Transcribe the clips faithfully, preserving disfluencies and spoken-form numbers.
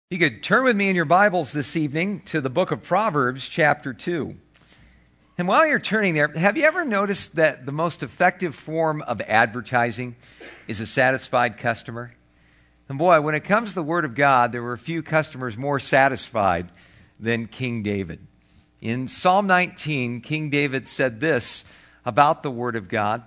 You could turn with me in your Bibles this evening to the book of Proverbs, chapter two. And while you're turning there, have you ever noticed that the most effective form of advertising is a satisfied customer? And boy, when it comes to the Word of God, there were few customers more satisfied than King David. In Psalm nineteen, King David said this about the Word of God: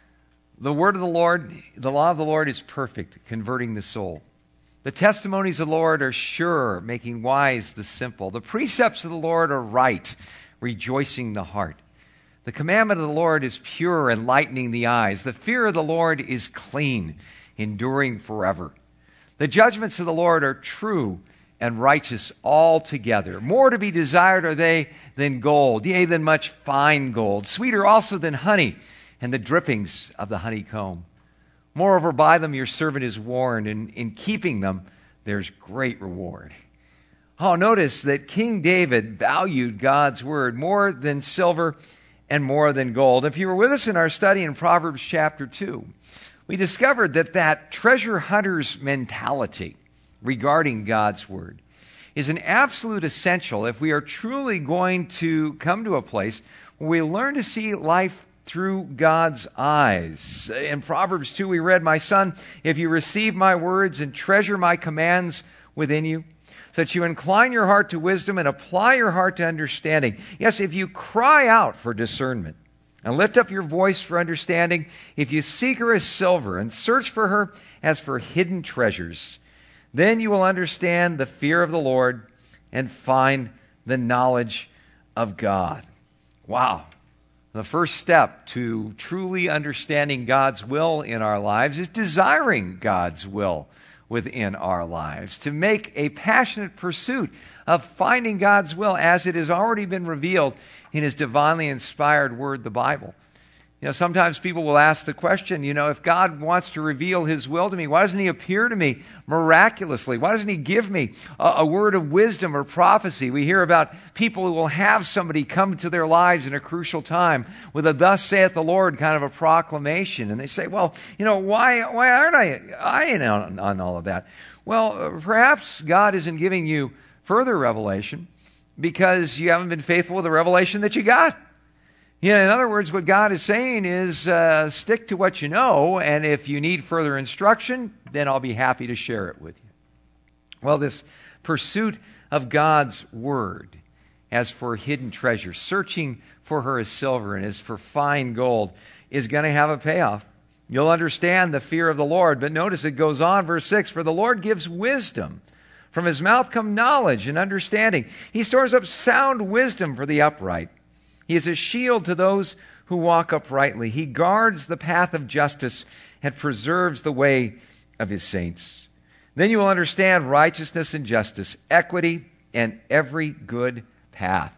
"The word of the Lord, the law of the Lord is perfect, converting the soul. The testimonies of the Lord are sure, making wise the simple. The precepts of the Lord are right, rejoicing the heart. The commandment of the Lord is pure, enlightening the eyes. The fear of the Lord is clean, enduring forever. The judgments of the Lord are true and righteous altogether. More to be desired are they than gold, yea, than much fine gold, sweeter also than honey and the drippings of the honeycomb. Moreover, by them your servant is warned, and in keeping them there's great reward." Oh, notice that King David valued God's word more than silver and more than gold. If you were with us in our study in Proverbs chapter two, we discovered that that treasure hunter's mentality regarding God's word is an absolute essential if we are truly going to come to a place where we learn to see life through God's eyes. In Proverbs two, we read, "My son, if you receive my words and treasure my commands within you, so that you incline your heart to wisdom and apply your heart to understanding." Yes, if you cry out for discernment and lift up your voice for understanding, if you seek her as silver and search for her as for hidden treasures, then you will understand the fear of the Lord and find the knowledge of God. Wow. The first step to truly understanding God's will in our lives is desiring God's will within our lives, to make a passionate pursuit of finding God's will as it has already been revealed in His divinely inspired word, the Bible. You know, sometimes people will ask the question, you know, if God wants to reveal His will to me, why doesn't He appear to me miraculously? Why doesn't He give me a, a word of wisdom or prophecy? We hear about people who will have somebody come to their lives in a crucial time with a "thus saith the Lord" kind of a proclamation. And they say, well, you know, why, why aren't I, I in on, on all of that? Well, perhaps God isn't giving you further revelation because you haven't been faithful with the revelation that you got. Yeah, in other words, what God is saying is uh, stick to what you know, and if you need further instruction, then I'll be happy to share it with you. Well, this pursuit of God's word as for hidden treasure, searching for her as silver and as for fine gold, is going to have a payoff. You'll understand the fear of the Lord, but notice it goes on, verse six, "For the Lord gives wisdom. From His mouth come knowledge and understanding. He stores up sound wisdom for the upright. He is a shield to those who walk uprightly. He guards the path of justice and preserves the way of His saints. Then you will understand righteousness and justice, equity, and every good path."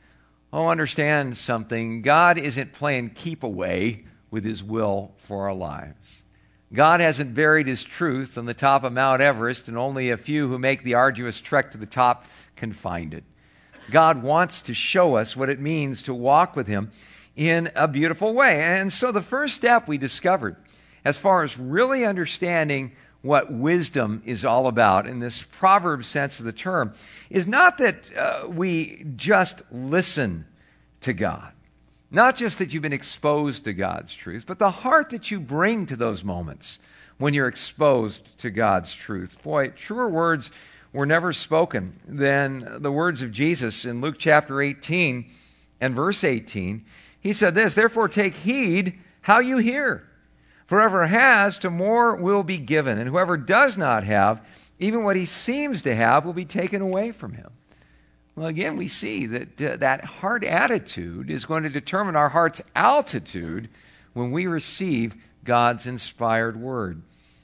Oh, understand something. God isn't playing keep away with His will for our lives. God hasn't buried His truth on the top of Mount Everest, and only a few who make the arduous trek to the top can find it. God wants to show us what it means to walk with Him in a beautiful way. And so the first step we discovered, as far as really understanding what wisdom is all about in this proverb sense of the term, is not that uh, we just listen to God. Not just that you've been exposed to God's truth, but the heart that you bring to those moments when you're exposed to God's truth. Boy, truer words were never spoken than the words of Jesus in Luke chapter eighteen and verse eighteen. He said this, "Therefore take heed how you hear. For whoever has, to more will be given, and whoever does not have, even what he seems to have will be taken away from him." Well, again, we see that uh, that heart attitude is going to determine our heart's altitude when we receive God's inspired word.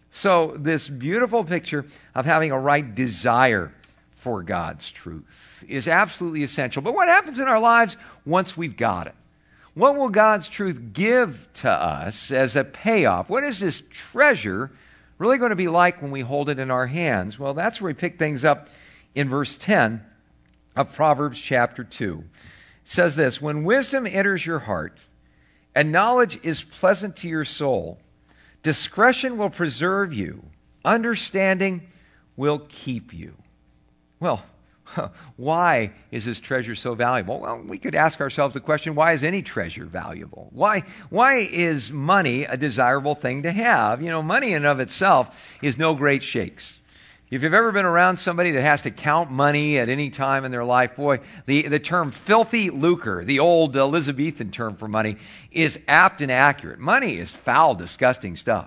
So this beautiful picture of having a right desire for God's truth is absolutely essential. But what happens in our lives once we've got it? What will God's truth give to us as a payoff? What is this treasure really going to be like when we hold it in our hands? Well, that's where we pick things up in verse ten of Proverbs chapter two. It says this, "When wisdom enters your heart and knowledge is pleasant to your soul, discretion will preserve you. Understanding will keep you." Well, why is this treasure so valuable? Well, we could ask ourselves the question, why is any treasure valuable? Why, why is money a desirable thing to have? You know, money in and of itself is no great shakes. If you've ever been around somebody that has to count money at any time in their life, boy, the, the term filthy lucre, the old Elizabethan term for money, is apt and accurate. Money is foul, disgusting stuff.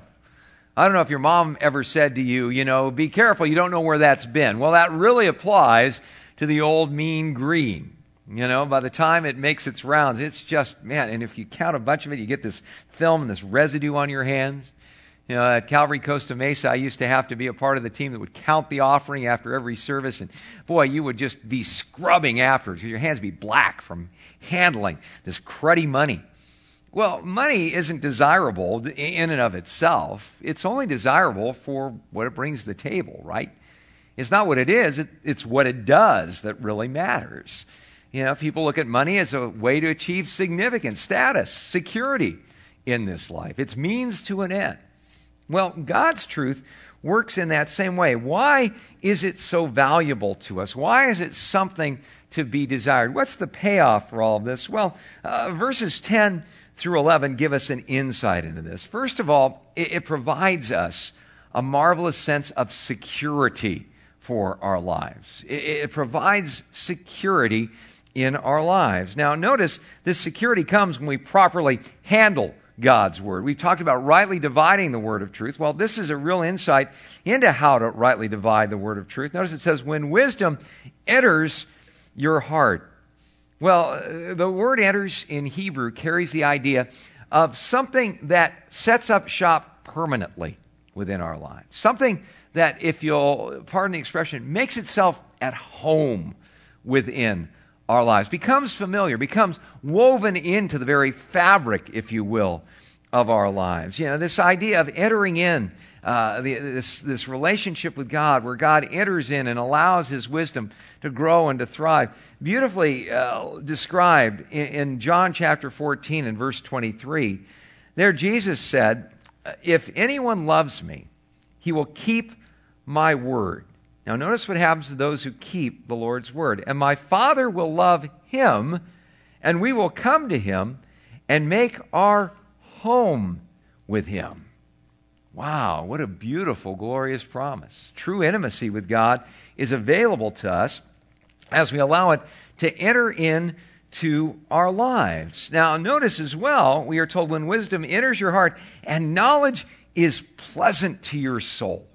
I don't know if your mom ever said to you, you know, be careful, you don't know where that's been. Well, that really applies to the old mean green. You know, by the time it makes its rounds, it's just, man, and if you count a bunch of it, you get this film and this residue on your hands. You know, at Calvary Costa Mesa, I used to have to be a part of the team that would count the offering after every service. And boy, you would just be scrubbing afterwards. Your hands would be black from handling this cruddy money. Well, money isn't desirable in and of itself. It's only desirable for what it brings to the table, right? It's not what it is. It, it's what it does that really matters. You know, people look at money as a way to achieve significance, status, security in this life. It's means to an end. Well, God's truth works in that same way. Why is it so valuable to us? Why is it something to be desired? What's the payoff for all of this? Well, uh, verses ten through eleven give us an insight into this. First of all, it, it provides us a marvelous sense of security for our lives. It, it provides security in our lives. Now, notice this security comes when we properly handle God's word. We've talked about rightly dividing the word of truth. Well, this is a real insight into how to rightly divide the word of truth. Notice it says, when wisdom enters your heart. Well, the word enters in Hebrew carries the idea of something that sets up shop permanently within our lives. Something that, if you'll pardon the expression, makes itself at home within our lives, becomes familiar, becomes woven into the very fabric, if you will, of our lives. You know, this idea of entering in, uh, the, this, this relationship with God, where God enters in and allows His wisdom to grow and to thrive. Beautifully uh, described in, in John chapter fourteen and verse twenty-three. There Jesus said, if anyone loves me, he will keep my word. Now notice what happens to those who keep the Lord's word. And my Father will love him, and we will come to him and make our home with him. Wow, what a beautiful, glorious promise. True intimacy with God is available to us as we allow it to enter into our lives. Now notice as well, we are told when wisdom enters your heart and knowledge is pleasant to your soul.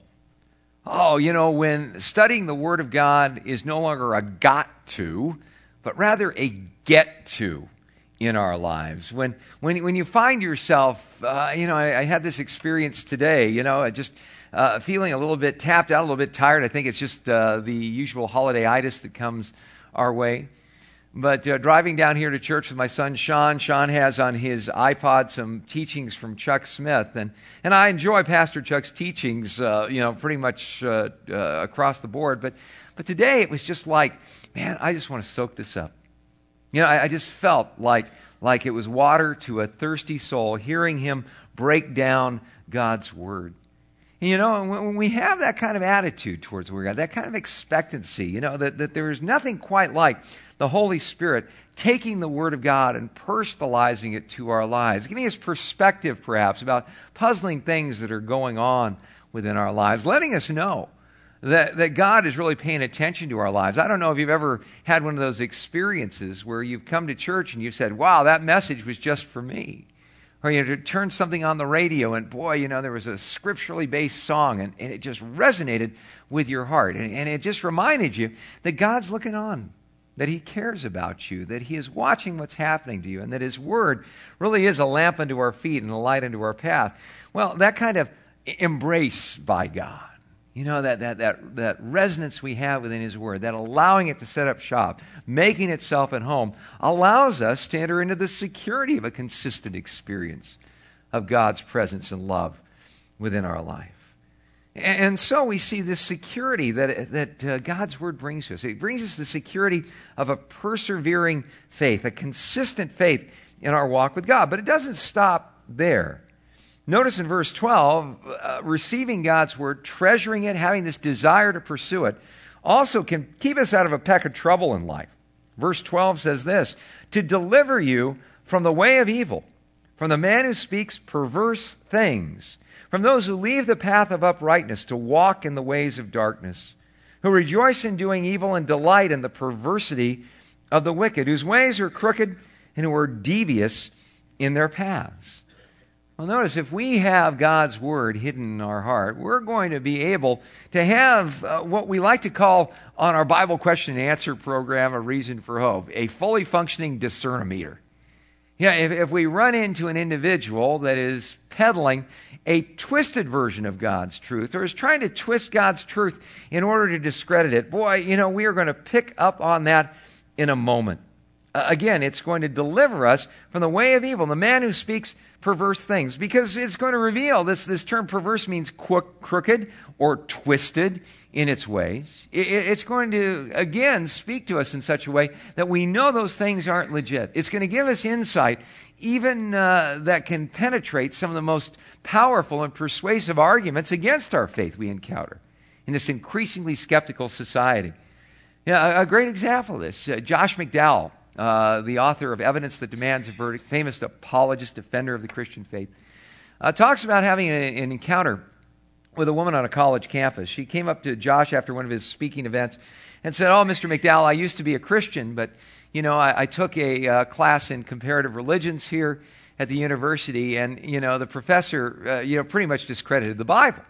Oh, you know, when studying the Word of God is no longer a got to, but rather a get to in our lives. When when, when you find yourself, uh, you know, I, I had this experience today, you know, just uh, feeling a little bit tapped out, a little bit tired. I think it's just uh, the usual holiday-itis that comes our way. But uh, driving down here to church with my son Sean, Sean has on his iPod some teachings from Chuck Smith, and and I enjoy Pastor Chuck's teachings, uh, you know, pretty much uh, uh, across the board. But but today it was just like, man, I just want to soak this up. You know, I, I just felt like like it was water to a thirsty soul, hearing him break down God's word. You know, when we have that kind of attitude towards the Word of God, that kind of expectancy, you know, that, that there is nothing quite like the Holy Spirit taking the Word of God and personalizing it to our lives, giving us perspective, perhaps, about puzzling things that are going on within our lives, letting us know that, that God is really paying attention to our lives. I don't know if you've ever had one of those experiences where you've come to church and you've said, wow, that message was just for me. Or you know, to turn something on the radio and boy, you know, there was a scripturally based song and, and it just resonated with your heart. And, and it just reminded you that God's looking on, that He cares about you, that He is watching what's happening to you, and that His Word really is a lamp unto our feet and a light unto our path. Well, that kind of embrace by God, you know, that, that, that, that resonance we have within His Word, that allowing it to set up shop, making itself at home, allows us to enter into the security of a consistent experience of God's presence and love within our life. And so we see this security that, that uh, God's Word brings to us. It brings us the security of a persevering faith, a consistent faith in our walk with God. But it doesn't stop there. Notice in verse twelve, uh, receiving God's Word, treasuring it, having this desire to pursue it, also can keep us out of a peck of trouble in life. Verse twelve says this, to deliver you from the way of evil, from the man who speaks perverse things, from those who leave the path of uprightness to walk in the ways of darkness, who rejoice in doing evil and delight in the perversity of the wicked, whose ways are crooked and who are devious in their paths. Well, notice, if we have God's word hidden in our heart, we're going to be able to have uh, what we like to call on our Bible question and answer program, A Reason for Hope, a fully functioning discernometer. Yeah, if, if we run into an individual that is peddling a twisted version of God's truth or is trying to twist God's truth in order to discredit it, boy, you know, we are going to pick up on that in a moment. Uh, again, it's going to deliver us from the way of evil, the man who speaks perverse things, because it's going to reveal, this, this term perverse means crooked or twisted in its ways. It, it's going to, again, speak to us in such a way that we know those things aren't legit. It's going to give us insight, even uh, that can penetrate some of the most powerful and persuasive arguments against our faith we encounter in this increasingly skeptical society. Yeah, a, a great example of this, uh, Josh McDowell, Uh, the author of Evidence That Demands a Verdict, famous apologist, defender of the Christian faith, uh, talks about having an, an encounter with a woman on a college campus. She came up to Josh after one of his speaking events and said, oh, Mister McDowell, I used to be a Christian, but, you know, I, I took a uh, class in comparative religions here at the university, and, you know, the professor, uh, you know, pretty much discredited the Bible.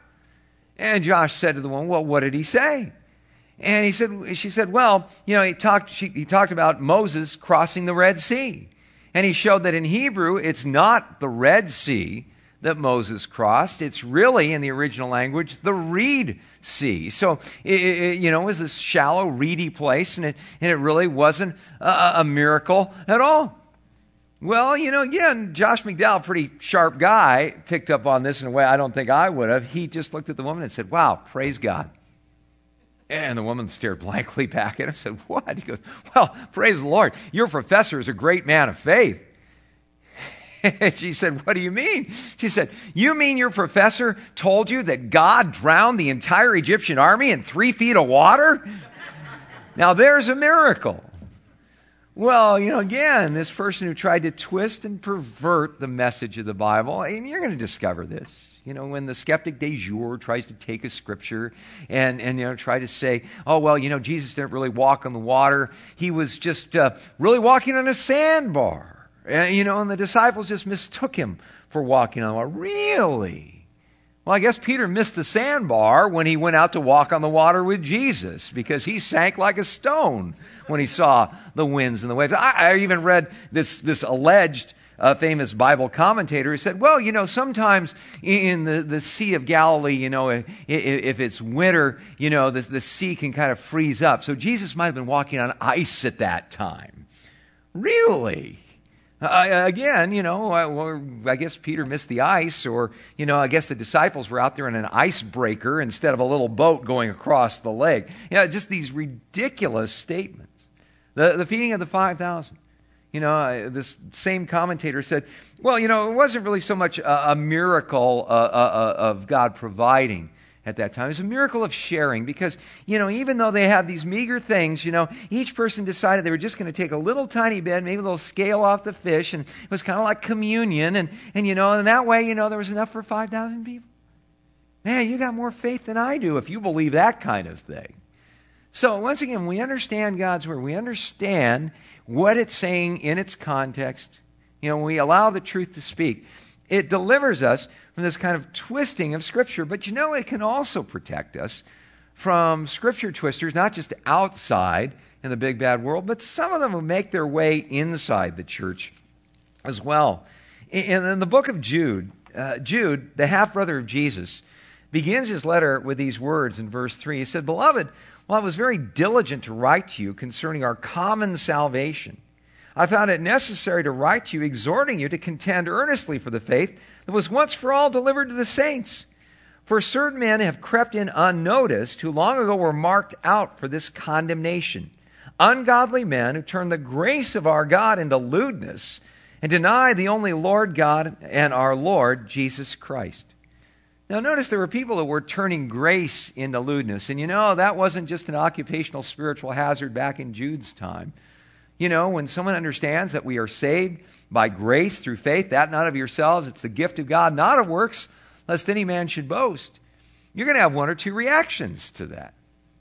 And Josh said to the woman, well, what did he say? And he said, she said, well, you know, he talked, she, he talked about Moses crossing the Red Sea. And he showed that in Hebrew, it's not the Red Sea that Moses crossed. It's really, in the original language, the Reed Sea. So, it, it, you know, it was this shallow, reedy place, and it, and it really wasn't a, a miracle at all. Well, you know, again, Josh McDowell, pretty sharp guy, picked up on this in a way I don't think I would have. He just looked at the woman and said, wow, praise God. And the woman stared blankly back at him and said, what? He goes, well, praise the Lord. Your professor is a great man of faith. She said, what do you mean? She said, you mean your professor told you that God drowned the entire Egyptian army in three feet of water? Now there's a miracle. Well, you know, again, this person who tried to twist and pervert the message of the Bible, and you're going to discover this. You know, when the skeptic de jour tries to take a scripture and, and you know, try to say, oh, well, you know, Jesus didn't really walk on the water. He was just uh, really walking on a sandbar. And, you know, and the disciples just mistook him for walking on the water. Really? Well, I guess Peter missed the sandbar when he went out to walk on the water with Jesus, because he sank like a stone when he saw the winds and the waves. I, I even read this, this alleged a famous Bible commentator who said, well, you know, sometimes in the, the Sea of Galilee, you know, if, if it's winter, you know, the, the sea can kind of freeze up. So Jesus might have been walking on ice at that time. Really? Uh, again, you know, uh, well, I guess Peter missed the ice, or, you know, I guess the disciples were out there in an icebreaker instead of a little boat going across the lake. You know, just these ridiculous statements. The, the feeding of the five thousand. You know, uh, this same commentator said, well, you know, it wasn't really so much a, a miracle uh, uh, of God providing at that time. It was a miracle of sharing, because, you know, even though they had these meager things, you know, each person decided they were just going to take a little tiny bit, maybe a little scale off the fish, and it was kind of like communion, and, and you know, and that way, you know, there was enough for five thousand people. Man, you got more faith than I do if you believe that kind of thing. So, once again, we understand God's Word. We understand what it's saying in its context. You know, we allow the truth to speak. It delivers us from this kind of twisting of Scripture. But, you know, it can also protect us from Scripture twisters, not just outside in the big bad world, but some of them will make their way inside the church as well. In, in the book of Jude, uh, Jude, the half-brother of Jesus, begins his letter with these words in verse three. He said, Beloved, well, I was very diligent to write to you concerning our common salvation. I found it necessary to write to you, exhorting you to contend earnestly for the faith that was once for all delivered to the saints. For certain men have crept in unnoticed, who long ago were marked out for this condemnation. Ungodly men who turn the grace of our God into lewdness and deny the only Lord God and our Lord Jesus Christ. Now, notice there were people that were turning grace into lewdness. And you know, that wasn't just an occupational spiritual hazard back in Jude's time. You know, when someone understands that we are saved by grace through faith, that not of yourselves, it's the gift of God, not of works, lest any man should boast, you're going to have one or two reactions to that.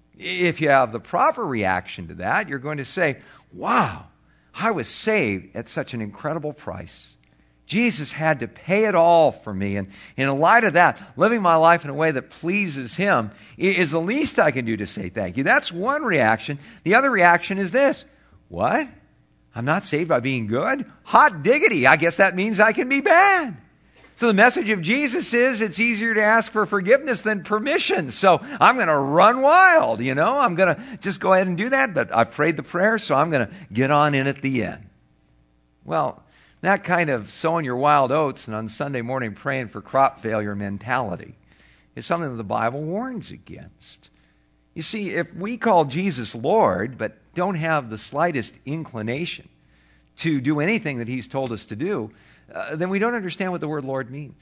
If you have the proper reaction to that, you're going to say, wow, I was saved at such an incredible price. Jesus had to pay it all for me. And in light of that, living my life in a way that pleases Him is the least I can do to say thank you. That's one reaction. The other reaction is this. What? I'm not saved by being good? Hot diggity. I guess that means I can be bad. So the message of Jesus is it's easier to ask for forgiveness than permission. So I'm going to run wild, you know. I'm going to just go ahead and do that. But I've prayed the prayer, so I'm going to get on in at the end. Well, that kind of sowing your wild oats and on Sunday morning praying for crop failure mentality is something that the Bible warns against. You see, if we call Jesus Lord but don't have the slightest inclination to do anything that He's told us to do, uh, then we don't understand what the word Lord means.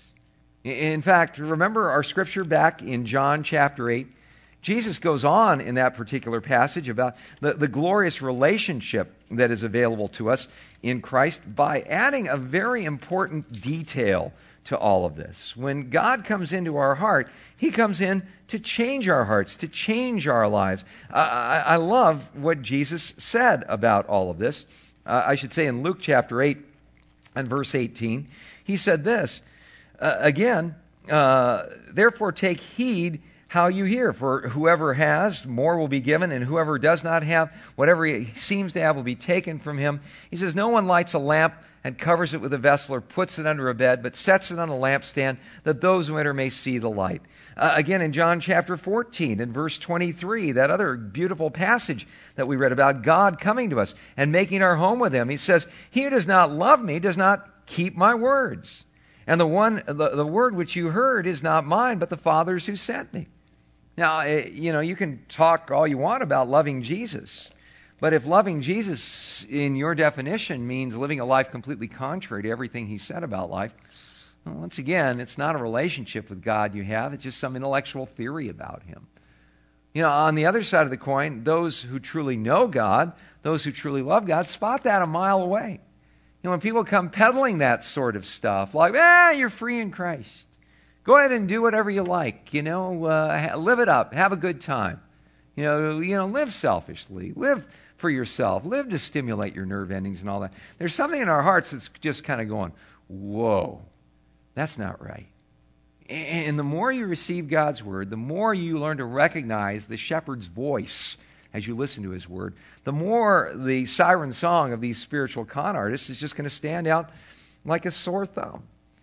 In fact, remember our scripture back in John chapter eight? Jesus goes on in that particular passage about the, the glorious relationship that is available to us in Christ by adding a very important detail to all of this. When God comes into our heart, He comes in to change our hearts, to change our lives. Uh, I, I love what Jesus said about all of this. Uh, I should say in Luke chapter eight and verse eighteen, He said this, uh, again, uh, therefore take heed how you hear. For whoever has, more will be given, and whoever does not have, whatever he seems to have will be taken from him. He says, no one lights a lamp and covers it with a vessel or puts it under a bed, but sets it on a lampstand that those who enter may see the light. Uh, again, in John chapter fourteen, in verse twenty-three, that other beautiful passage that we read about God coming to us and making our home with Him, He says, he who does not love me does not keep my words. And the one, the, the word which you heard is not mine, but the Father's who sent me. Now, you know, you can talk all you want about loving Jesus, but if loving Jesus in your definition means living a life completely contrary to everything He said about life, well, once again, it's not a relationship with God you have, it's just some intellectual theory about Him. You know, on the other side of the coin, those who truly know God, those who truly love God, spot that a mile away. You know, when people come peddling that sort of stuff, like, ah, you're free in Christ. Go ahead and do whatever you like, you know, uh, live it up, have a good time. You know, you know, live selfishly, live for yourself, live to stimulate your nerve endings and all that. There's something in our hearts that's just kind of going, whoa, that's not right. And the more you receive God's word, the more you learn to recognize the shepherd's voice as you listen to His word, the more the siren song of these spiritual con artists is just going to stand out like a sore thumb.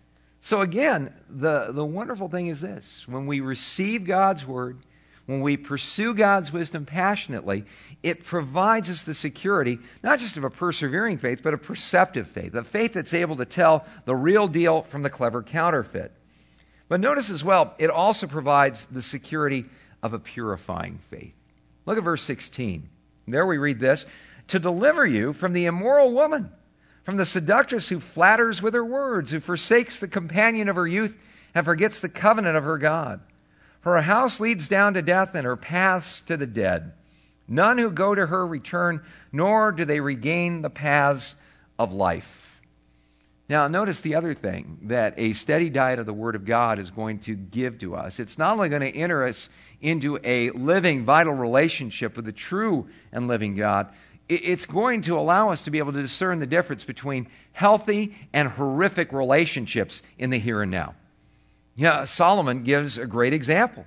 So again, the, the wonderful thing is this. When we receive God's word, when we pursue God's wisdom passionately, it provides us the security, not just of a persevering faith, but a perceptive faith, a faith that's able to tell the real deal from the clever counterfeit. But notice as well, it also provides the security of a purifying faith. Look at verse sixteen. There we read this, to deliver you from the immoral woman, from the seductress who flatters with her words, who forsakes the companion of her youth and forgets the covenant of her God. For her house leads down to death and her paths to the dead. None who go to her return, nor do they regain the paths of life. Now, notice the other thing that a steady diet of the Word of God is going to give to us. It's not only going to enter us into a living, vital relationship with the true and living God, it's going to allow us to be able to discern the difference between healthy and horrific relationships in the here and now. Yeah, Solomon gives a great example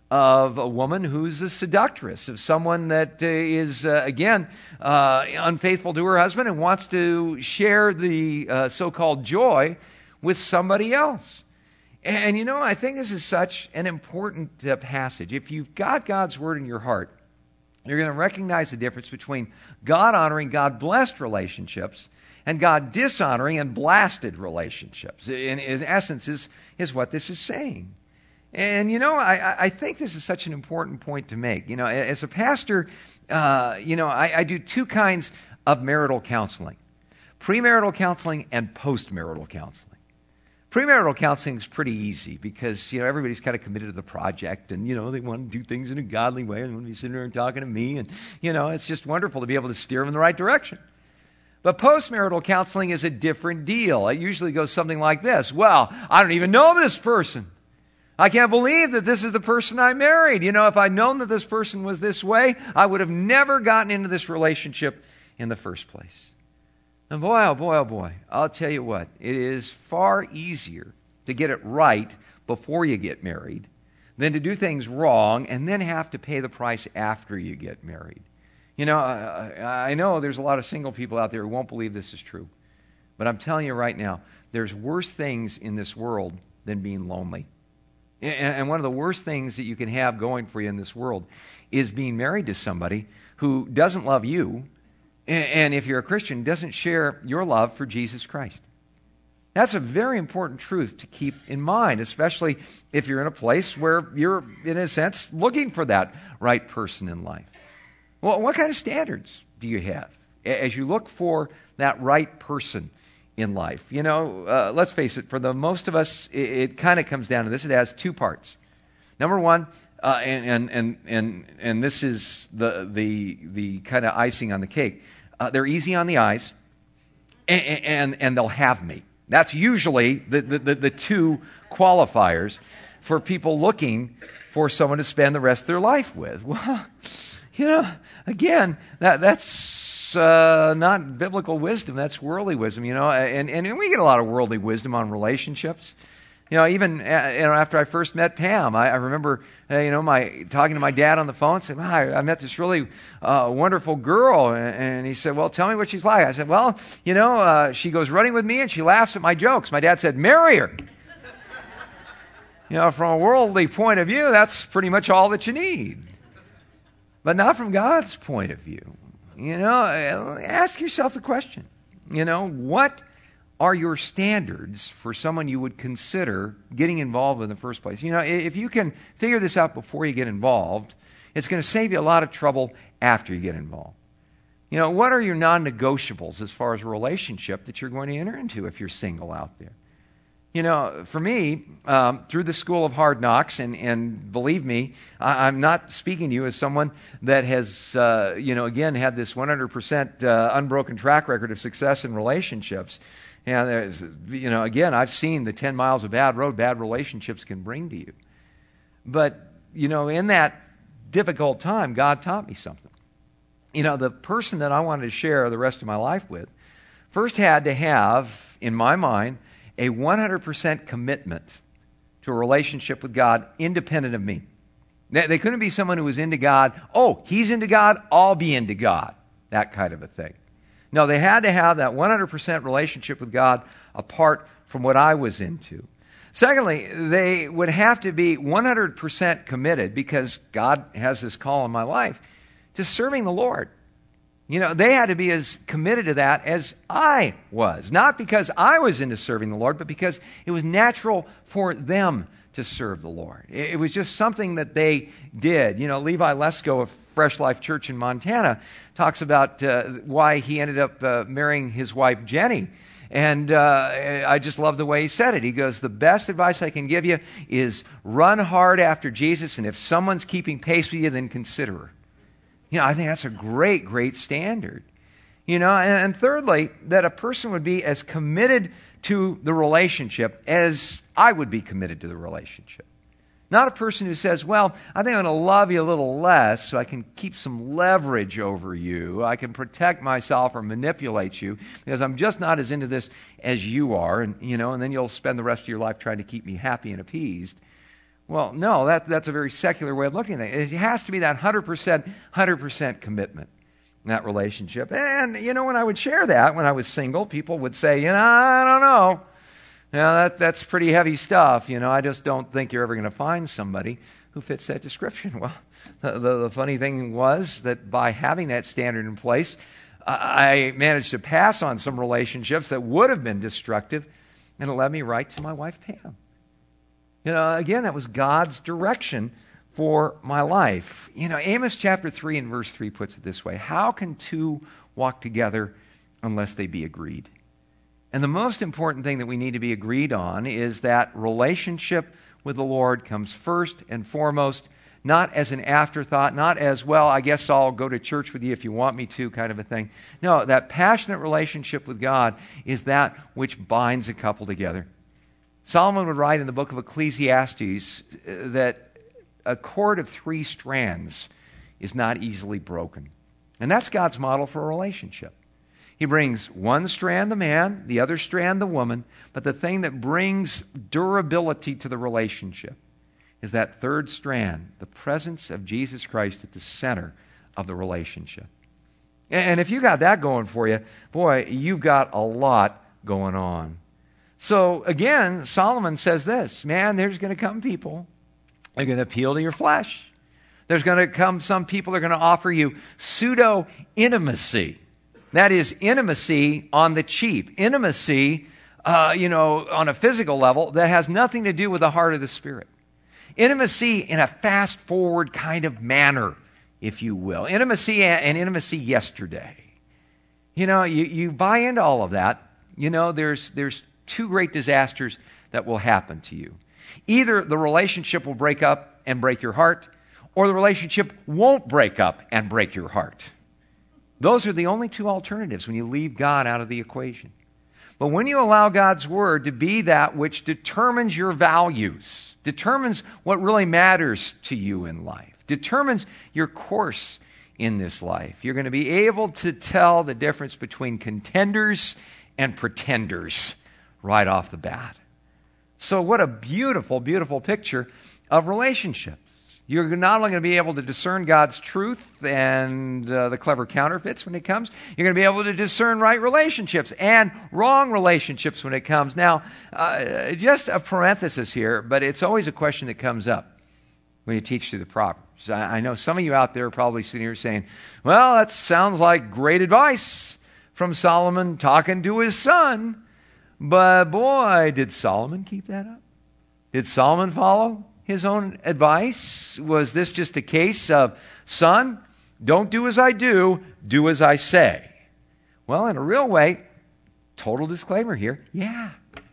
of a woman who's a seductress, of someone that uh, is, uh, again, uh, unfaithful to her husband and wants to share the uh, so-called joy with somebody else. And, and, you know, I think this is such an important uh, passage. If you've got God's word in your heart, you're going to recognize the difference between God-honoring, God-blessed relationships and God-dishonoring and blasted relationships. In, in essence, is, is what this is saying. And, you know, I, I think this is such an important point to make. You know, as a pastor, uh, you know, I, I do two kinds of marital counseling. Premarital counseling and postmarital counseling. Premarital counseling is pretty easy because, you know, everybody's kind of committed to the project and, you know, they want to do things in a godly way and want to be sitting there and talking to me. And, you know, it's just wonderful to be able to steer them in the right direction. But postmarital counseling is a different deal. It usually goes something like this. Well, I don't even know this person. I can't believe that this is the person I married. You know, if I'd known that this person was this way, I would have never gotten into this relationship in the first place. And boy, oh boy, oh boy, I'll tell you what, it is far easier to get it right before you get married than to do things wrong and then have to pay the price after you get married. You know, I, I know there's a lot of single people out there who won't believe this is true. But I'm telling you right now, there's worse things in this world than being lonely. And, and one of the worst things that you can have going for you in this world is being married to somebody who doesn't love you, and if you're a Christian, doesn't share your love for Jesus Christ. That's a very important truth to keep in mind, especially if you're in a place where you're, in a sense, looking for that right person in life. Well, what kind of standards do you have as you look for that right person in life? You know, uh, let's face it, for the most of us, it, it kind of comes down to this. It has two parts. Number one, uh, and, and, and, and, and this is the, the, the kind of icing on the cake. Uh, they're easy on the eyes, and, and, and they'll have me. That's usually the, the, the two qualifiers for people looking for someone to spend the rest of their life with. Well, you know, again, that that's uh, not biblical wisdom. That's worldly wisdom, you know, and, and we get a lot of worldly wisdom on relationships. You know, even uh, you know, after I first met Pam, I, I remember, uh, you know, my talking to my dad on the phone, saying, wow, I, I met this really uh, wonderful girl. And, and he said, well, tell me what she's like. I said, well, you know, uh, she goes running with me and she laughs at my jokes. My dad said, marry her. You know, from a worldly point of view, that's pretty much all that you need. But not from God's point of view. You know, ask yourself the question, you know, what are your standards for someone you would consider getting involved in the first place? You know, if you can figure this out before you get involved, it's going to save you a lot of trouble after you get involved. You know, what are your non-negotiables as far as a relationship that you're going to enter into if you're single out there? You know, for me, um, through the school of hard knocks, and, and believe me, I, I'm not speaking to you as someone that has, uh, you know, again, had this one hundred percent uh, unbroken track record of success in relationships. And there's, you know, again, I've seen the ten miles of bad road bad relationships can bring to you. But, you know, in that difficult time, God taught me something. You know, the person that I wanted to share the rest of my life with first had to have, in my mind, a one hundred percent commitment to a relationship with God independent of me. They, they couldn't be someone who was into God. Oh, he's into God, I'll be into God. That kind of a thing. No, they had to have that one hundred percent relationship with God apart from what I was into. Secondly, they would have to be one hundred percent committed, because God has this call in my life, to serving the Lord. You know, they had to be as committed to that as I was. Not because I was into serving the Lord, but because it was natural for them to serve the Lord. It was just something that they did. You know, Levi Lesko of Fresh Life Church in Montana talks about uh, why he ended up uh, marrying his wife, Jenny. And uh, I just love the way he said it. He goes, the best advice I can give you is run hard after Jesus, and if someone's keeping pace with you, then consider her. You know, I think that's a great, great standard. You know, and, and thirdly, that a person would be as committed to the relationship as I would be committed to the relationship. Not a person who says, well, I think I'm going to love you a little less so I can keep some leverage over you. I can protect myself or manipulate you because I'm just not as into this as you are. And, you know, and then you'll spend the rest of your life trying to keep me happy and appeased. Well, no, that, that's a very secular way of looking at it. It has to be that one hundred percent, one hundred percent commitment in that relationship. And, you know, when I would share that, when I was single, people would say, you know, I don't know. You know, that, that's pretty heavy stuff. You know, I just don't think you're ever going to find somebody who fits that description. Well, the, the, the funny thing was that by having that standard in place, I managed to pass on some relationships that would have been destructive, and it led me right to my wife, Pam. You know, again, that was God's direction for my life. You know, Amos chapter three and verse three puts it this way: how can two walk together unless they be agreed? And the most important thing that we need to be agreed on is that relationship with the Lord comes first and foremost, not as an afterthought, not as, well, I guess I'll go to church with you if you want me to, kind of a thing. No, that passionate relationship with God is that which binds a couple together. Solomon would write in the book of Ecclesiastes that a cord of three strands is not easily broken. And that's God's model for a relationship. He brings one strand the man, the other strand the woman, but the thing that brings durability to the relationship is that third strand, the presence of Jesus Christ at the center of the relationship. And if you got that going for you, boy, you've got a lot going on. So again, Solomon says this, man, there's going to come people, they're going to appeal to your flesh. There's going to come some people that are going to offer you pseudo-intimacy. That is intimacy on the cheap. Intimacy, uh, you know, on a physical level that has nothing to do with the heart of the Spirit. Intimacy in a fast-forward kind of manner, if you will. Intimacy and intimacy yesterday. You know, you, you buy into all of that. You know, there's there's two great disasters that will happen to you. Either the relationship will break up and break your heart, or the relationship won't break up and break your heart. Those are the only two alternatives when you leave God out of the equation. But when you allow God's Word to be that which determines your values, determines what really matters to you in life, determines your course in this life, you're going to be able to tell the difference between contenders and pretenders right off the bat. So what a beautiful, beautiful picture of relationships. You're not only going to be able to discern God's truth and uh, the clever counterfeits when it comes, you're going to be able to discern right relationships and wrong relationships when it comes. Now, uh, just a parenthesis here, but it's always a question that comes up when you teach through the Proverbs. I, I know some of you out there are probably sitting here saying, well, that sounds like great advice from Solomon talking to his son. But boy, did Solomon keep that up? Did Solomon follow his own advice? Was this just a case of, son, don't do as I do, do as I say? Well, in a real way, total disclaimer here, yeah.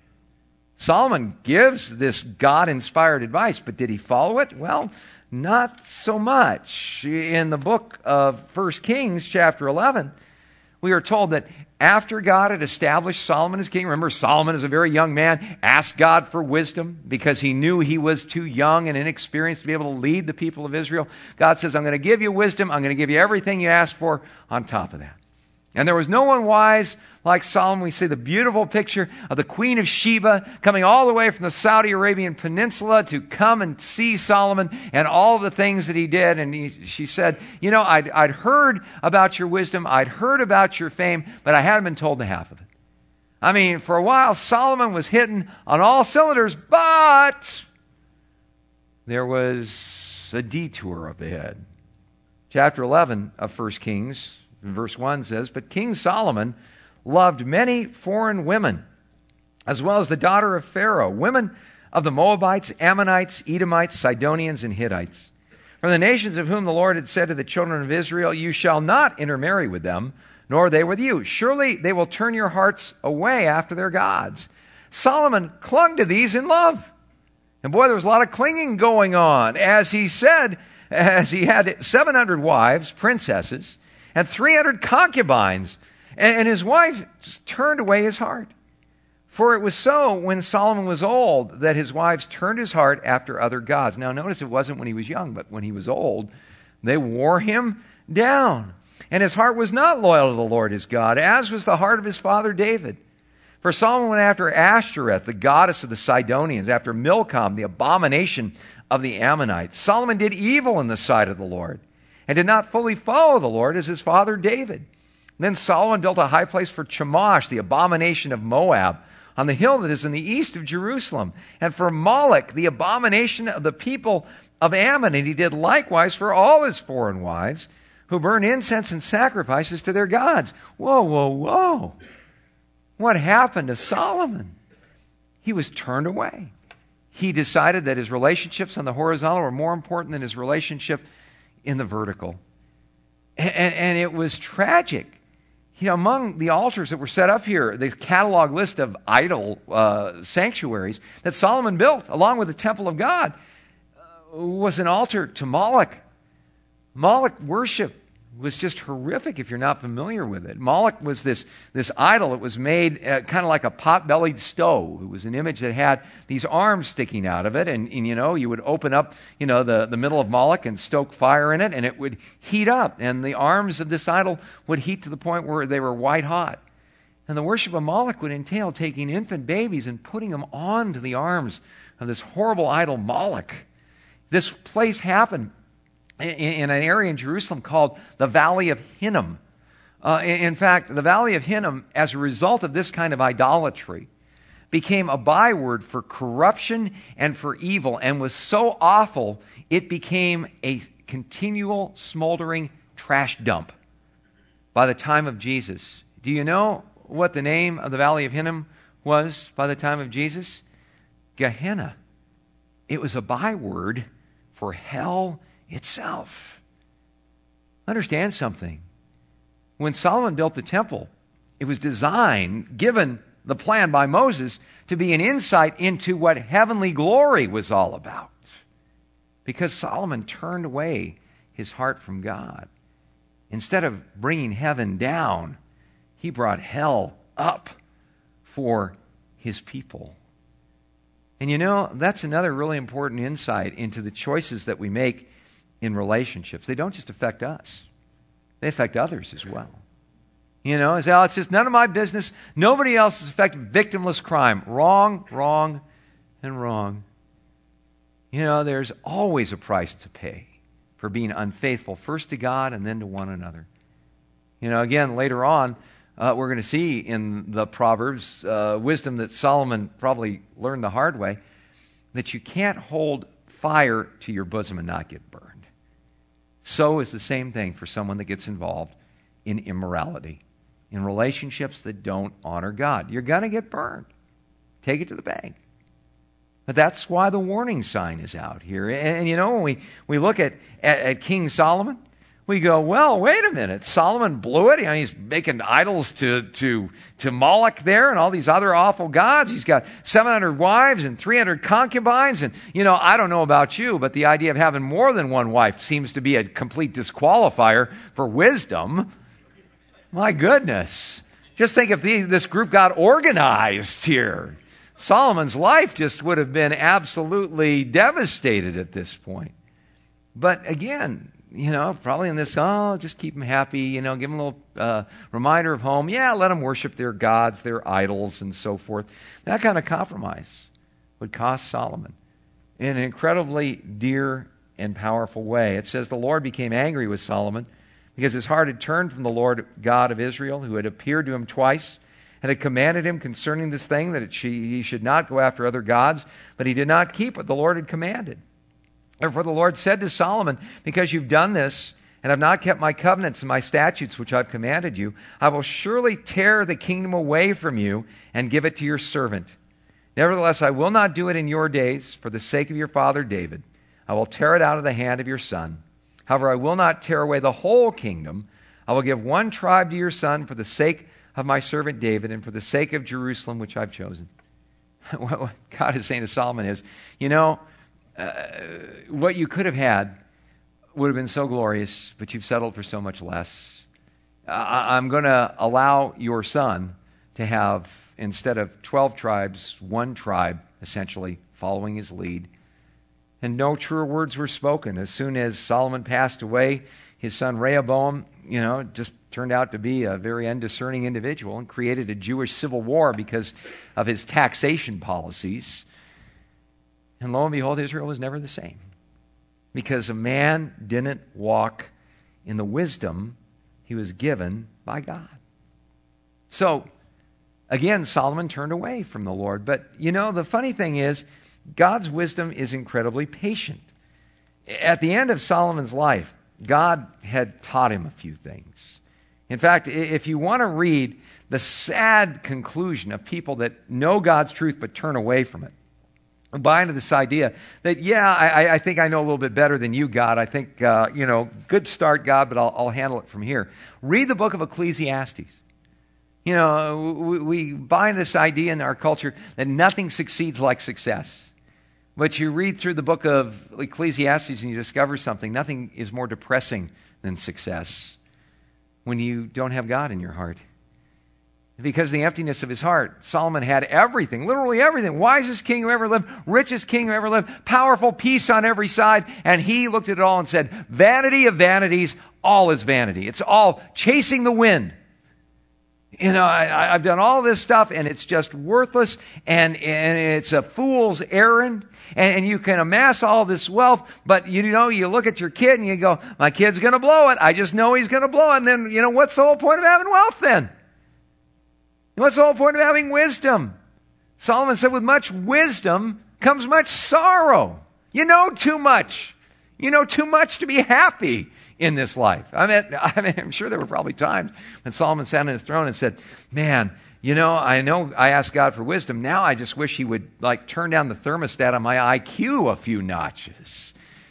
Solomon gives this God-inspired advice, but did he follow it? Well, not so much. In the book of First Kings, chapter eleven, we are told that after God had established Solomon as king, remember Solomon as a very young man asked God for wisdom because he knew he was too young and inexperienced to be able to lead the people of Israel. God says, I'm going to give you wisdom. I'm going to give you everything you asked for on top of that. And there was no one wise like Solomon. We see the beautiful picture of the Queen of Sheba coming all the way from the Saudi Arabian Peninsula to come and see Solomon and all of the things that he did. And he, she said, you know, I'd, I'd heard about your wisdom. I'd heard about your fame, but I hadn't been told the half of it. I mean, for a while, Solomon was hitting on all cylinders, but there was a detour up ahead. Chapter eleven of First Kings, verse one says, but King Solomon loved many foreign women, as well as the daughter of Pharaoh, women of the Moabites, Ammonites, Edomites, Sidonians, and Hittites, from the nations of whom the Lord had said to the children of Israel, you shall not intermarry with them, nor they with you. Surely they will turn your hearts away after their gods. Solomon clung to these in love. And boy, there was a lot of clinging going on. As he said, as he had seven hundred wives, princesses, and three hundred concubines. And his wife turned away his heart. For it was so when Solomon was old that his wives turned his heart after other gods. Now notice it wasn't when he was young, but when he was old, they wore him down. And his heart was not loyal to the Lord his God, as was the heart of his father David. For Solomon went after Ashtoreth, the goddess of the Sidonians, after Milcom, the abomination of the Ammonites. Solomon did evil in the sight of the Lord, and did not fully follow the Lord as his father David. Then Solomon built a high place for Chemosh, the abomination of Moab, on the hill that is in the east of Jerusalem, and for Moloch, the abomination of the people of Ammon. And he did likewise for all his foreign wives, who burned incense and sacrifices to their gods. Whoa, whoa, whoa. What happened to Solomon? He was turned away. He decided that his relationships on the horizontal were more important than his relationship in the vertical. And, and, and it was tragic. You know, among the altars that were set up here, the catalog list of idol uh, sanctuaries that Solomon built, along with the temple of God, uh, was an altar to Moloch. Moloch worship was just horrific if you're not familiar with it. Moloch was this, this idol. It was made uh, kind of like a pot-bellied stove. It was an image that had these arms sticking out of it. And, and, you know, you would open up, you know, the, the middle of Moloch and stoke fire in it, and it would heat up. And the arms of this idol would heat to the point where they were white hot. And the worship of Moloch would entail taking infant babies and putting them onto the arms of this horrible idol Moloch. This place happened in an area in Jerusalem called the Valley of Hinnom. Uh, in fact, the Valley of Hinnom, as a result of this kind of idolatry, became a byword for corruption and for evil, and was so awful, it became a continual smoldering trash dump by the time of Jesus. Do you know what the name of the Valley of Hinnom was by the time of Jesus? Gehenna. It was a byword for hell itself. Understand something. When Solomon built the temple, it was designed, given the plan by Moses, to be an insight into what heavenly glory was all about. Because Solomon turned away his heart from God. Instead of bringing heaven down, he brought hell up for his people. And you know, that's another really important insight into the choices that we make in relationships. They don't just affect us. They affect others as well. You know, it's, oh, it's just none of my business. Nobody else is affected. Victimless crime. Wrong, wrong, and wrong. You know, there's always a price to pay for being unfaithful, first to God and then to one another. You know, again, later on, uh, we're going to see in the Proverbs uh, wisdom that Solomon probably learned the hard way, that you can't hold fire to your bosom and not get burned. So is the same thing for someone that gets involved in immorality, in relationships that don't honor God. You're going to get burned. Take it to the bank. But that's why the warning sign is out here. And, and you know, when we, we look at, at, at King Solomon, we go, well, wait a minute. Solomon blew it. You know, he's making idols to, to, to Moloch there and all these other awful gods. He's got seven hundred wives and three hundred concubines. And, you know, I don't know about you, but the idea of having more than one wife seems to be a complete disqualifier for wisdom. My goodness. Just think if the, this group got organized here. Solomon's life just would have been absolutely devastated at this point. But again, you know, probably in this, oh, just keep them happy, you know, give them a little uh, reminder of home. Yeah, let them worship their gods, their idols, and so forth. That kind of compromise would cost Solomon in an incredibly dear and powerful way. It says the Lord became angry with Solomon because his heart had turned from the Lord God of Israel, who had appeared to him twice and had commanded him concerning this thing, that it, he should not go after other gods, but he did not keep what the Lord had commanded. Therefore the Lord said to Solomon, because you've done this and have not kept my covenants and my statutes which I've commanded you, I will surely tear the kingdom away from you and give it to your servant. Nevertheless, I will not do it in your days for the sake of your father David. I will tear it out of the hand of your son. However, I will not tear away the whole kingdom. I will give one tribe to your son for the sake of my servant David and for the sake of Jerusalem, which I've chosen. What God is saying to Solomon is, you know, Uh, what you could have had would have been so glorious, but you've settled for so much less. I- I'm going to allow your son to have, instead of twelve tribes, one tribe, essentially, following his lead. And no truer words were spoken. As soon as Solomon passed away, his son Rehoboam, you know, just turned out to be a very undiscerning individual and created a Jewish civil war because of his taxation policies. And lo and behold, Israel was never the same. Because a man didn't walk in the wisdom he was given by God. So, again, Solomon turned away from the Lord. But, you know, the funny thing is, God's wisdom is incredibly patient. At the end of Solomon's life, God had taught him a few things. In fact, if you want to read the sad conclusion of people that know God's truth but turn away from it, buy into this idea that, yeah, I, I think I know a little bit better than you, God. I think, uh, you know, good start, God, but I'll, I'll handle it from here. Read the book of Ecclesiastes. You know, we, we buy this idea in our culture that nothing succeeds like success. But you read through the book of Ecclesiastes and you discover something. Nothing is more depressing than success when you don't have God in your heart. Because of the emptiness of his heart, Solomon had everything, literally everything. Wisest king who ever lived, richest king who ever lived, powerful peace on every side. And he looked at it all and said, vanity of vanities, all is vanity. It's all chasing the wind. You know, I, I've done all this stuff and it's just worthless and, and it's a fool's errand. And, and you can amass all this wealth, but you know, you look at your kid and you go, my kid's going to blow it. I just know he's going to blow it. And then, you know, what's the whole point of having wealth then? What's the whole point of having wisdom? Solomon said, with much wisdom comes much sorrow. You know too much. You know too much to be happy in this life. I mean, I mean, I'm sure there were probably times when Solomon sat on his throne and said, man, you know, I know I asked God for wisdom. Now I just wish he would like turn down the thermostat on my I Q a few notches.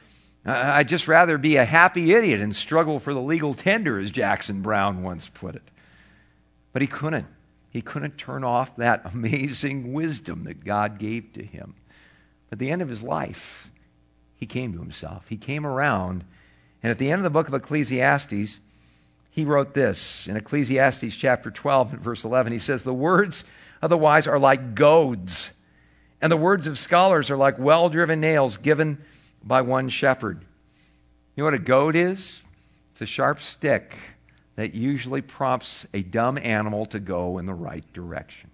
I'd just rather be a happy idiot and struggle for the legal tender, as Jackson Brown once put it. But he couldn't. He couldn't turn off that amazing wisdom that God gave to him. At the end of his life, he came to himself. He came around. And at the end of the book of Ecclesiastes, he wrote this. In Ecclesiastes chapter twelve and verse eleven, he says, the words of the wise are like goads, and the words of scholars are like well-driven nails given by one shepherd. You know what a goad is? It's a sharp stick that usually prompts a dumb animal to go in the right direction.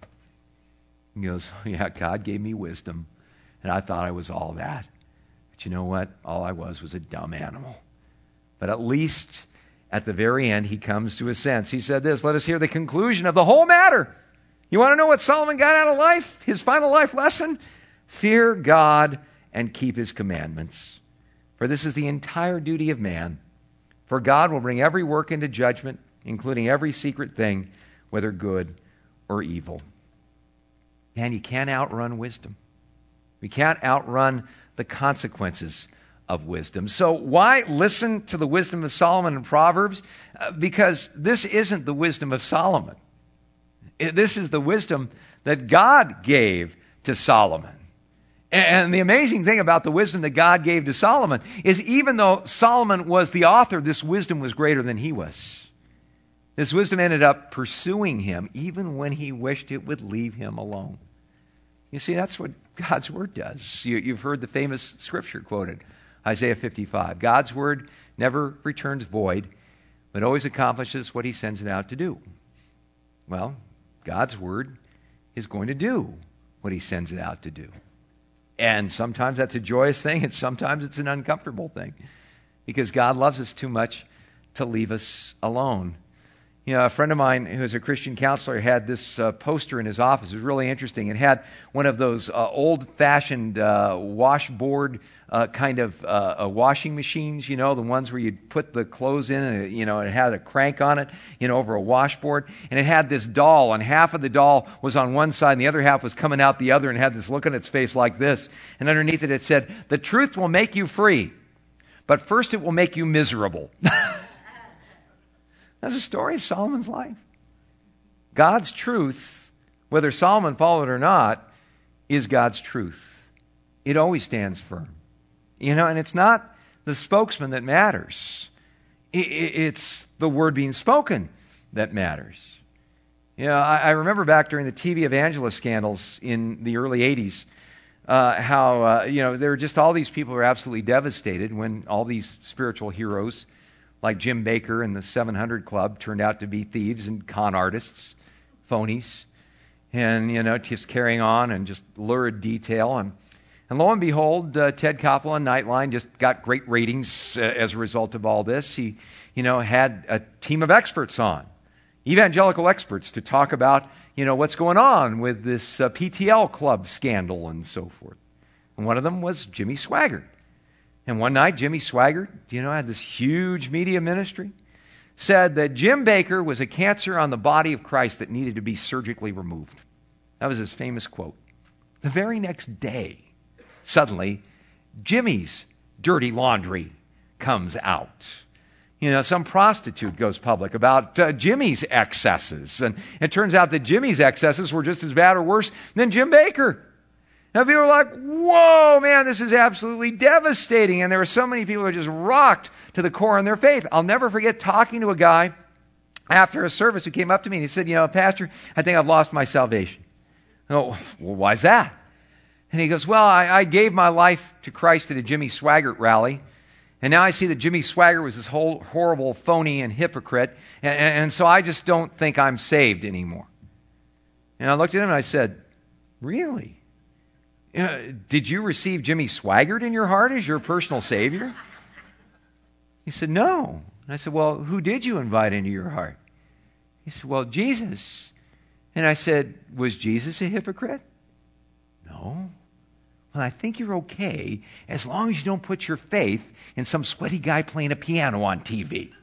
He goes, yeah, God gave me wisdom, and I thought I was all that. But you know what? All I was was a dumb animal. But at least at the very end, he comes to his sense. He said this, let us hear the conclusion of the whole matter. You want to know what Solomon got out of life? His final life lesson? Fear God and keep his commandments. For this is the entire duty of man. For God will bring every work into judgment, including every secret thing, whether good or evil. And you can't outrun wisdom. We can't outrun the consequences of wisdom. So why listen to the wisdom of Solomon in Proverbs? Uh, because this isn't the wisdom of Solomon. It, this is the wisdom that God gave to Solomon. And the amazing thing about the wisdom that God gave to Solomon is even though Solomon was the author, this wisdom was greater than he was. This wisdom ended up pursuing him even when he wished it would leave him alone. You see, that's what God's word does. You, you've heard the famous scripture quoted, Isaiah fifty-five. God's word never returns void, but always accomplishes what he sends it out to do. Well, God's word is going to do what he sends it out to do. And sometimes that's a joyous thing, and sometimes it's an uncomfortable thing, because God loves us too much to leave us alone. You know, a friend of mine who is a Christian counselor had this uh, poster in his office. It was really interesting. It had one of those uh, old-fashioned uh, washboard uh, kind of uh, uh, washing machines, you know, the ones where you'd put the clothes in and, it, you know, it had a crank on it, you know, over a washboard. And it had this doll, and half of the doll was on one side and the other half was coming out the other and had this look on its face like this. And underneath it, it said, the truth will make you free, but first it will make you miserable. That's the story of Solomon's life. God's truth, whether Solomon followed it or not, is God's truth. It always stands firm. You know, and it's not the spokesman that matters. It's the word being spoken that matters. You know, I remember back during the T V evangelist scandals in the early eighties, uh, how, uh, you know, there were just all these people who were absolutely devastated when all these spiritual heroes like Jim Baker and the seven hundred Club turned out to be thieves and con artists, phonies, and, you know, just carrying on and just lurid detail. And, and lo and behold, uh, Ted Koppel on Nightline just got great ratings uh, as a result of all this. He, you know, had a team of experts on, evangelical experts, to talk about, you know, what's going on with this uh, P T L Club scandal and so forth. And one of them was Jimmy Swaggart. And one night, Jimmy Swaggart, you know, had this huge media ministry, said that Jim Baker was a cancer on the body of Christ that needed to be surgically removed. That was his famous quote. The very next day, suddenly, Jimmy's dirty laundry comes out. You know, some prostitute goes public about uh, Jimmy's excesses. And it turns out that Jimmy's excesses were just as bad or worse than Jim Bakker. Now people are like, whoa, man, this is absolutely devastating. And there were so many people who are just rocked to the core in their faith. I'll never forget talking to a guy after a service who came up to me and he said, you know, Pastor, I think I've lost my salvation. Oh, well, why's that? And he goes, well, I, I gave my life to Christ at a Jimmy Swaggart rally. And now I see that Jimmy Swaggart was this whole horrible phony and hypocrite. And, and so I just don't think I'm saved anymore. And I looked at him and I said, really? Uh, did you receive Jimmy Swaggart in your heart as your personal Savior? He said, no. And I said, well, who did you invite into your heart? He said, well, Jesus. And I said, was Jesus a hypocrite? No. Well, I think you're okay as long as you don't put your faith in some sweaty guy playing a piano on T V.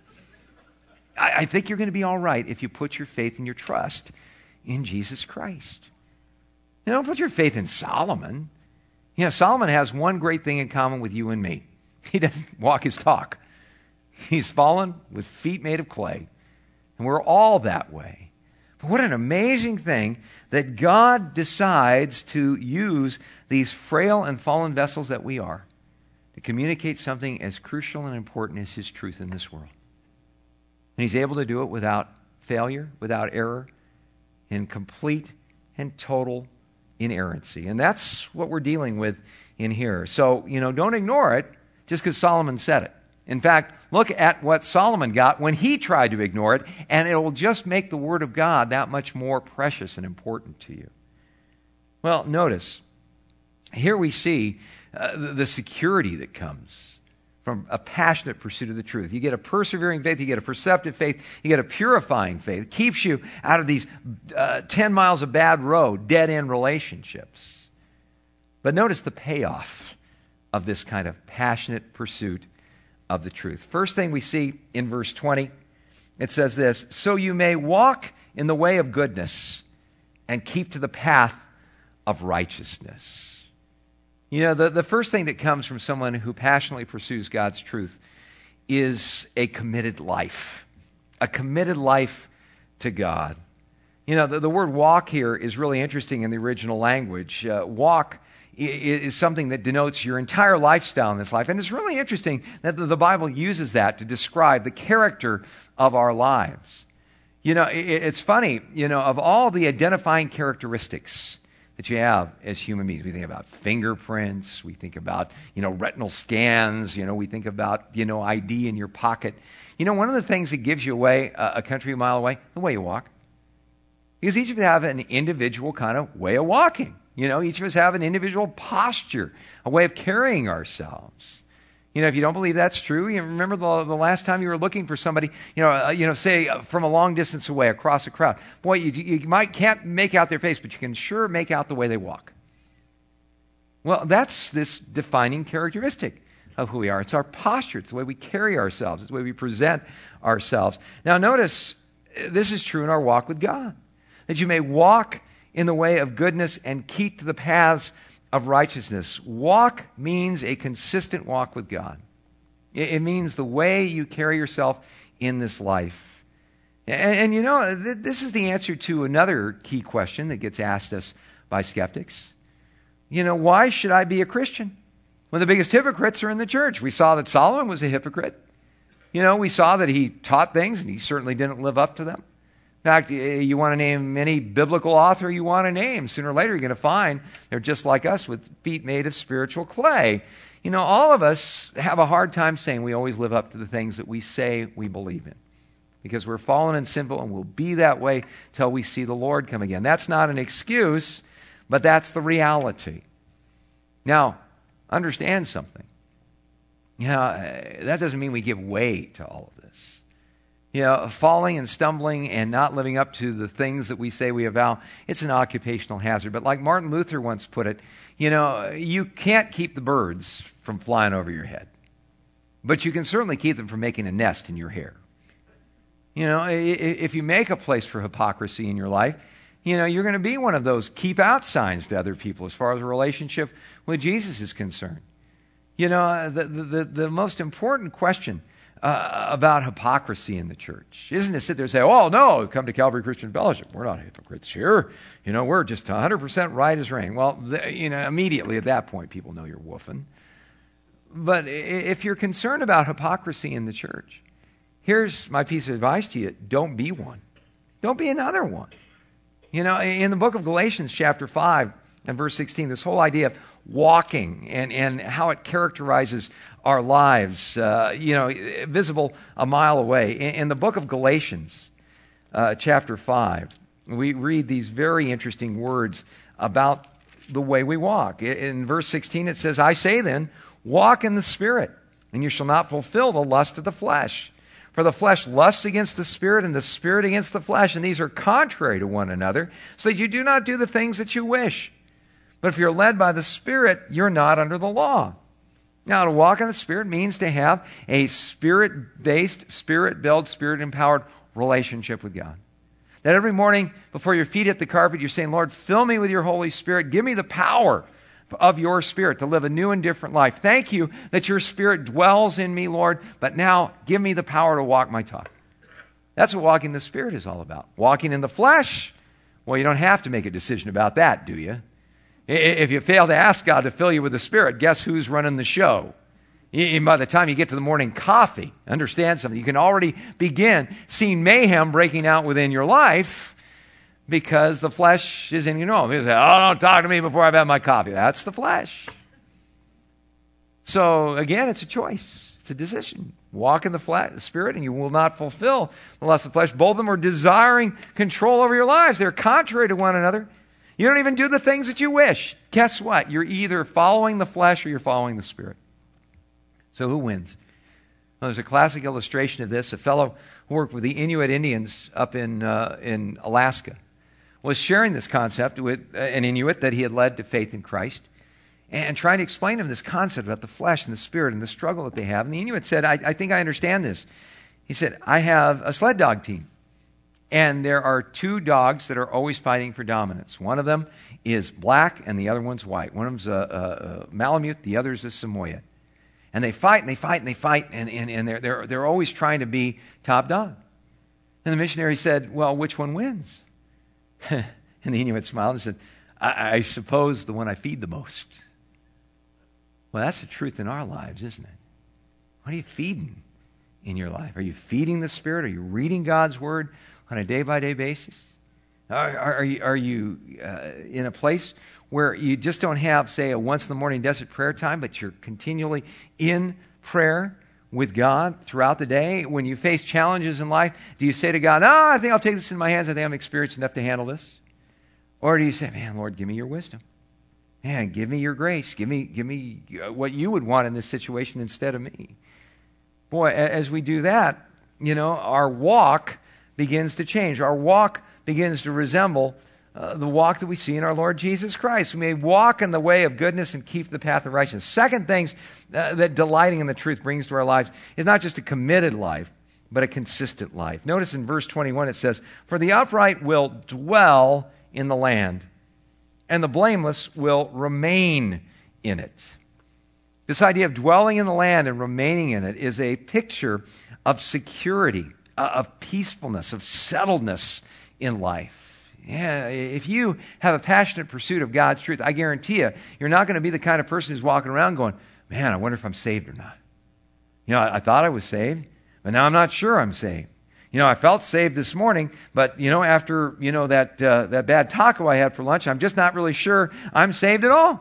I, I think you're going to be all right if you put your faith and your trust in Jesus Christ. You don't put your faith in Solomon. You know, Solomon has one great thing in common with you and me. He doesn't walk his talk. He's fallen with feet made of clay. And we're all that way. But what an amazing thing that God decides to use these frail and fallen vessels that we are to communicate something as crucial and important as His truth in this world. And He's able to do it without failure, without error, in complete and total inerrancy. And that's what we're dealing with in here. So, you know, don't ignore it just because Solomon said it. In fact, look at what Solomon got when he tried to ignore it, and it will just make the Word of God that much more precious and important to you. Well, notice, here we see uh, the, the security that comes from a passionate pursuit of the truth. You get a persevering faith, you get a perceptive faith, you get a purifying faith. It keeps you out of these uh, ten miles of bad road, dead-end relationships. But notice the payoff of this kind of passionate pursuit of the truth. First thing we see in verse twenty, it says this, so you may walk in the way of goodness and keep to the path of righteousness. You know, the, the first thing that comes from someone who passionately pursues God's truth is a committed life, a committed life to God. You know, the, the word walk here is really interesting in the original language. Uh, walk is something that denotes your entire lifestyle in this life. And it's really interesting that the Bible uses that to describe the character of our lives. You know, it's funny, you know, of all the identifying characteristics that you have as human beings, we think about fingerprints, we think about, you know, retinal scans, you know, we think about, you know, I D in your pocket. You know, one of the things that gives you away a country a mile away, the way you walk. Because each of you have an individual kind of way of walking. You know, each of us have an individual posture, a way of carrying ourselves. You know, if you don't believe that's true, you remember the, the last time you were looking for somebody, you know, uh, you know, say uh, from a long distance away across a crowd. Boy, you, you might can't make out their face, but you can sure make out the way they walk. Well, that's this defining characteristic of who we are. It's our posture. It's the way we carry ourselves. It's the way we present ourselves. Now, notice this is true in our walk with God, that you may walk in the way of goodness and keep to the paths of righteousness. Walk means a consistent walk with God. It means the way you carry yourself in this life. And, and you know, th- this is the answer to another key question that gets asked us by skeptics. You know, why should I be a Christian? Well, the biggest hypocrites are in the church. We saw that Solomon was a hypocrite. You know, we saw that he taught things and he certainly didn't live up to them. In fact, you want to name any biblical author you want to name. Sooner or later, you're going to find they're just like us with feet made of spiritual clay. You know, all of us have a hard time saying we always live up to the things that we say we believe in because we're fallen and sinful and we'll be that way till we see the Lord come again. That's not an excuse, but that's the reality. Now, understand something. You know, that doesn't mean we give way to all of this. You know, falling and stumbling and not living up to the things that we say we avow, it's an occupational hazard. But like Martin Luther once put it, you know, you can't keep the birds from flying over your head. But you can certainly keep them from making a nest in your hair. You know, if you make a place for hypocrisy in your life, you know, you're going to be one of those keep out signs to other people as far as a relationship with Jesus is concerned. You know, the, the, the most important question uh, about hypocrisy in the church. Isn't it sit there and say, oh, no, come to Calvary Christian Fellowship. We're not hypocrites here. You know, we're just one hundred percent right as rain. Well, the, you know, immediately at that point, people know you're woofing. But if you're concerned about hypocrisy in the church, here's my piece of advice to you. Don't be one. Don't be another one. You know, in the book of Galatians chapter five and verse sixteen, this whole idea of walking and, and how it characterizes our lives, uh, you know, visible a mile away. In, in the book of Galatians uh, chapter five, we read these very interesting words about the way we walk. In verse sixteen, it says, I say then, walk in the Spirit, and you shall not fulfill the lust of the flesh. For the flesh lusts against the Spirit, and the Spirit against the flesh, and these are contrary to one another, so that you do not do the things that you wish. But if you're led by the Spirit, you're not under the law. Now, to walk in the Spirit means to have a Spirit-based, Spirit-built, Spirit-empowered relationship with God. That every morning before your feet hit the carpet, you're saying, Lord, fill me with your Holy Spirit. Give me the power of your Spirit to live a new and different life. Thank you that your Spirit dwells in me, Lord, but now give me the power to walk my talk. That's what walking in the Spirit is all about. Walking in the flesh, well, you don't have to make a decision about that, do you? If you fail to ask God to fill you with the Spirit, guess who's running the show? And by the time you get to the morning coffee, understand something, you can already begin seeing mayhem breaking out within your life because the flesh is in your know. You say, oh, don't talk to me before I've had my coffee. That's the flesh. So again, it's a choice. It's a decision. Walk in the flesh, Spirit, and you will not fulfill the lust of the flesh. Both of them are desiring control over your lives. They're contrary to one another. You don't even do the things that you wish. Guess what? You're either following the flesh or you're following the Spirit. So who wins? Well, there's a classic illustration of this. A fellow who worked with the Inuit Indians up in, uh, in Alaska was sharing this concept with an Inuit that he had led to faith in Christ and trying to explain to him this concept about the flesh and the Spirit and the struggle that they have. And the Inuit said, I, I think I understand this. He said, I have a sled dog team. And there are two dogs that are always fighting for dominance. One of them is black and the other one's white. One of them's a, a, a Malamute, the other's a Samoyed. And they fight and they fight and they fight, and, and, and they're, they're, they're always trying to be top dog. And the missionary said, well, which one wins? And the Inuit smiled and said, I, I suppose the one I feed the most. Well, that's the truth in our lives, isn't it? What are you feeding in your life? Are you feeding the Spirit? Are you reading God's Word on a day-by-day basis? Are, are, are you, are you uh, in a place where you just don't have, say, a once-in-the-morning desert prayer time, but you're continually in prayer with God throughout the day? When you face challenges in life, do you say to God, oh, I think I'll take this in my hands. I think I'm experienced enough to handle this. Or do you say, man, Lord, give me your wisdom. Man, give me your grace. Give me, give me what you would want in this situation instead of me. Boy, as we do that, you know, our walk begins to change. Our walk begins to resemble uh, the walk that we see in our Lord Jesus Christ. We may walk in the way of goodness and keep the path of righteousness. Second things uh, that delighting in the truth brings to our lives is not just a committed life, but a consistent life. Notice in verse twenty-one it says, for the upright will dwell in the land, and the blameless will remain in it. This idea of dwelling in the land and remaining in it is a picture of security, of peacefulness, of settledness in life. Yeah, if you have a passionate pursuit of God's truth, I guarantee you, you're not going to be the kind of person who's walking around going, man, I wonder if I'm saved or not. You know, I, I thought I was saved, but now I'm not sure I'm saved. You know, I felt saved this morning, but, you know, after, you know, that, uh, that bad taco I had for lunch, I'm just not really sure I'm saved at all.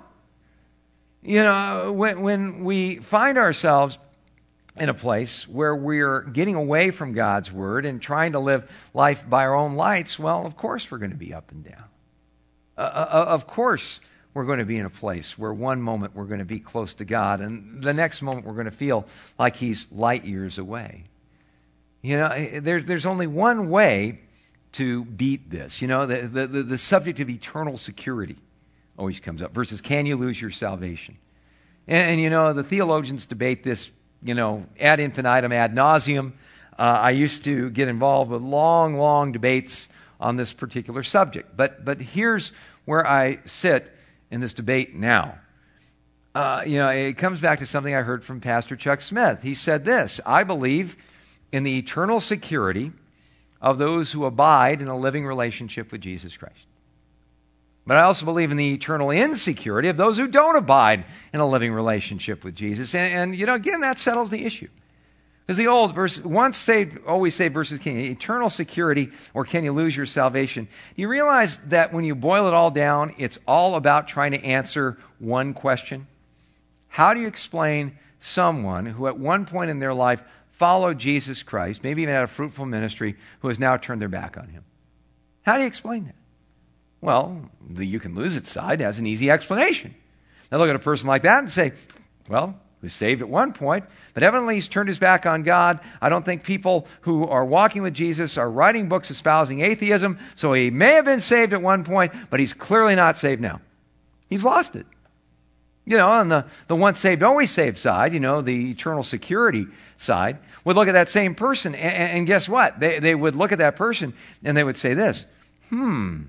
You know, when, when we find ourselves in a place where we're getting away from God's Word and trying to live life by our own lights, well, of course we're going to be up and down. Uh, uh, of course we're going to be in a place where one moment we're going to be close to God and the next moment we're going to feel like He's light years away. You know, there, there's only one way to beat this. You know, the, the, the, the subject of eternal security always comes up versus can you lose your salvation? And, and you know, the theologians debate this, you know, ad infinitum, ad nauseum. Uh, I used to get involved with long, long debates on this particular subject. But, but here's where I sit in this debate now. Uh, you know, it comes back to something I heard from Pastor Chuck Smith. He said this: I believe in the eternal security of those who abide in a living relationship with Jesus Christ. But I also believe in the eternal insecurity of those who don't abide in a living relationship with Jesus. And, and you know, again, that settles the issue. Because the old verse, once saved, always saved versus can you, eternal security, or can you lose your salvation? Do you realize that when you boil it all down, it's all about trying to answer one question? How do you explain someone who at one point in their life followed Jesus Christ, maybe even had a fruitful ministry, who has now turned their back on him? How do you explain that? Well, the you can lose it side has an easy explanation. Now look at a person like that and say, well, he was saved at one point, but evidently he's turned his back on God. I don't think people who are walking with Jesus are writing books espousing atheism, so he may have been saved at one point, but he's clearly not saved now. He's lost it. You know, on the, the once saved, always saved side, you know, the eternal security side, would look at that same person, and, and guess what? They, they would look at that person, and they would say this, hmm,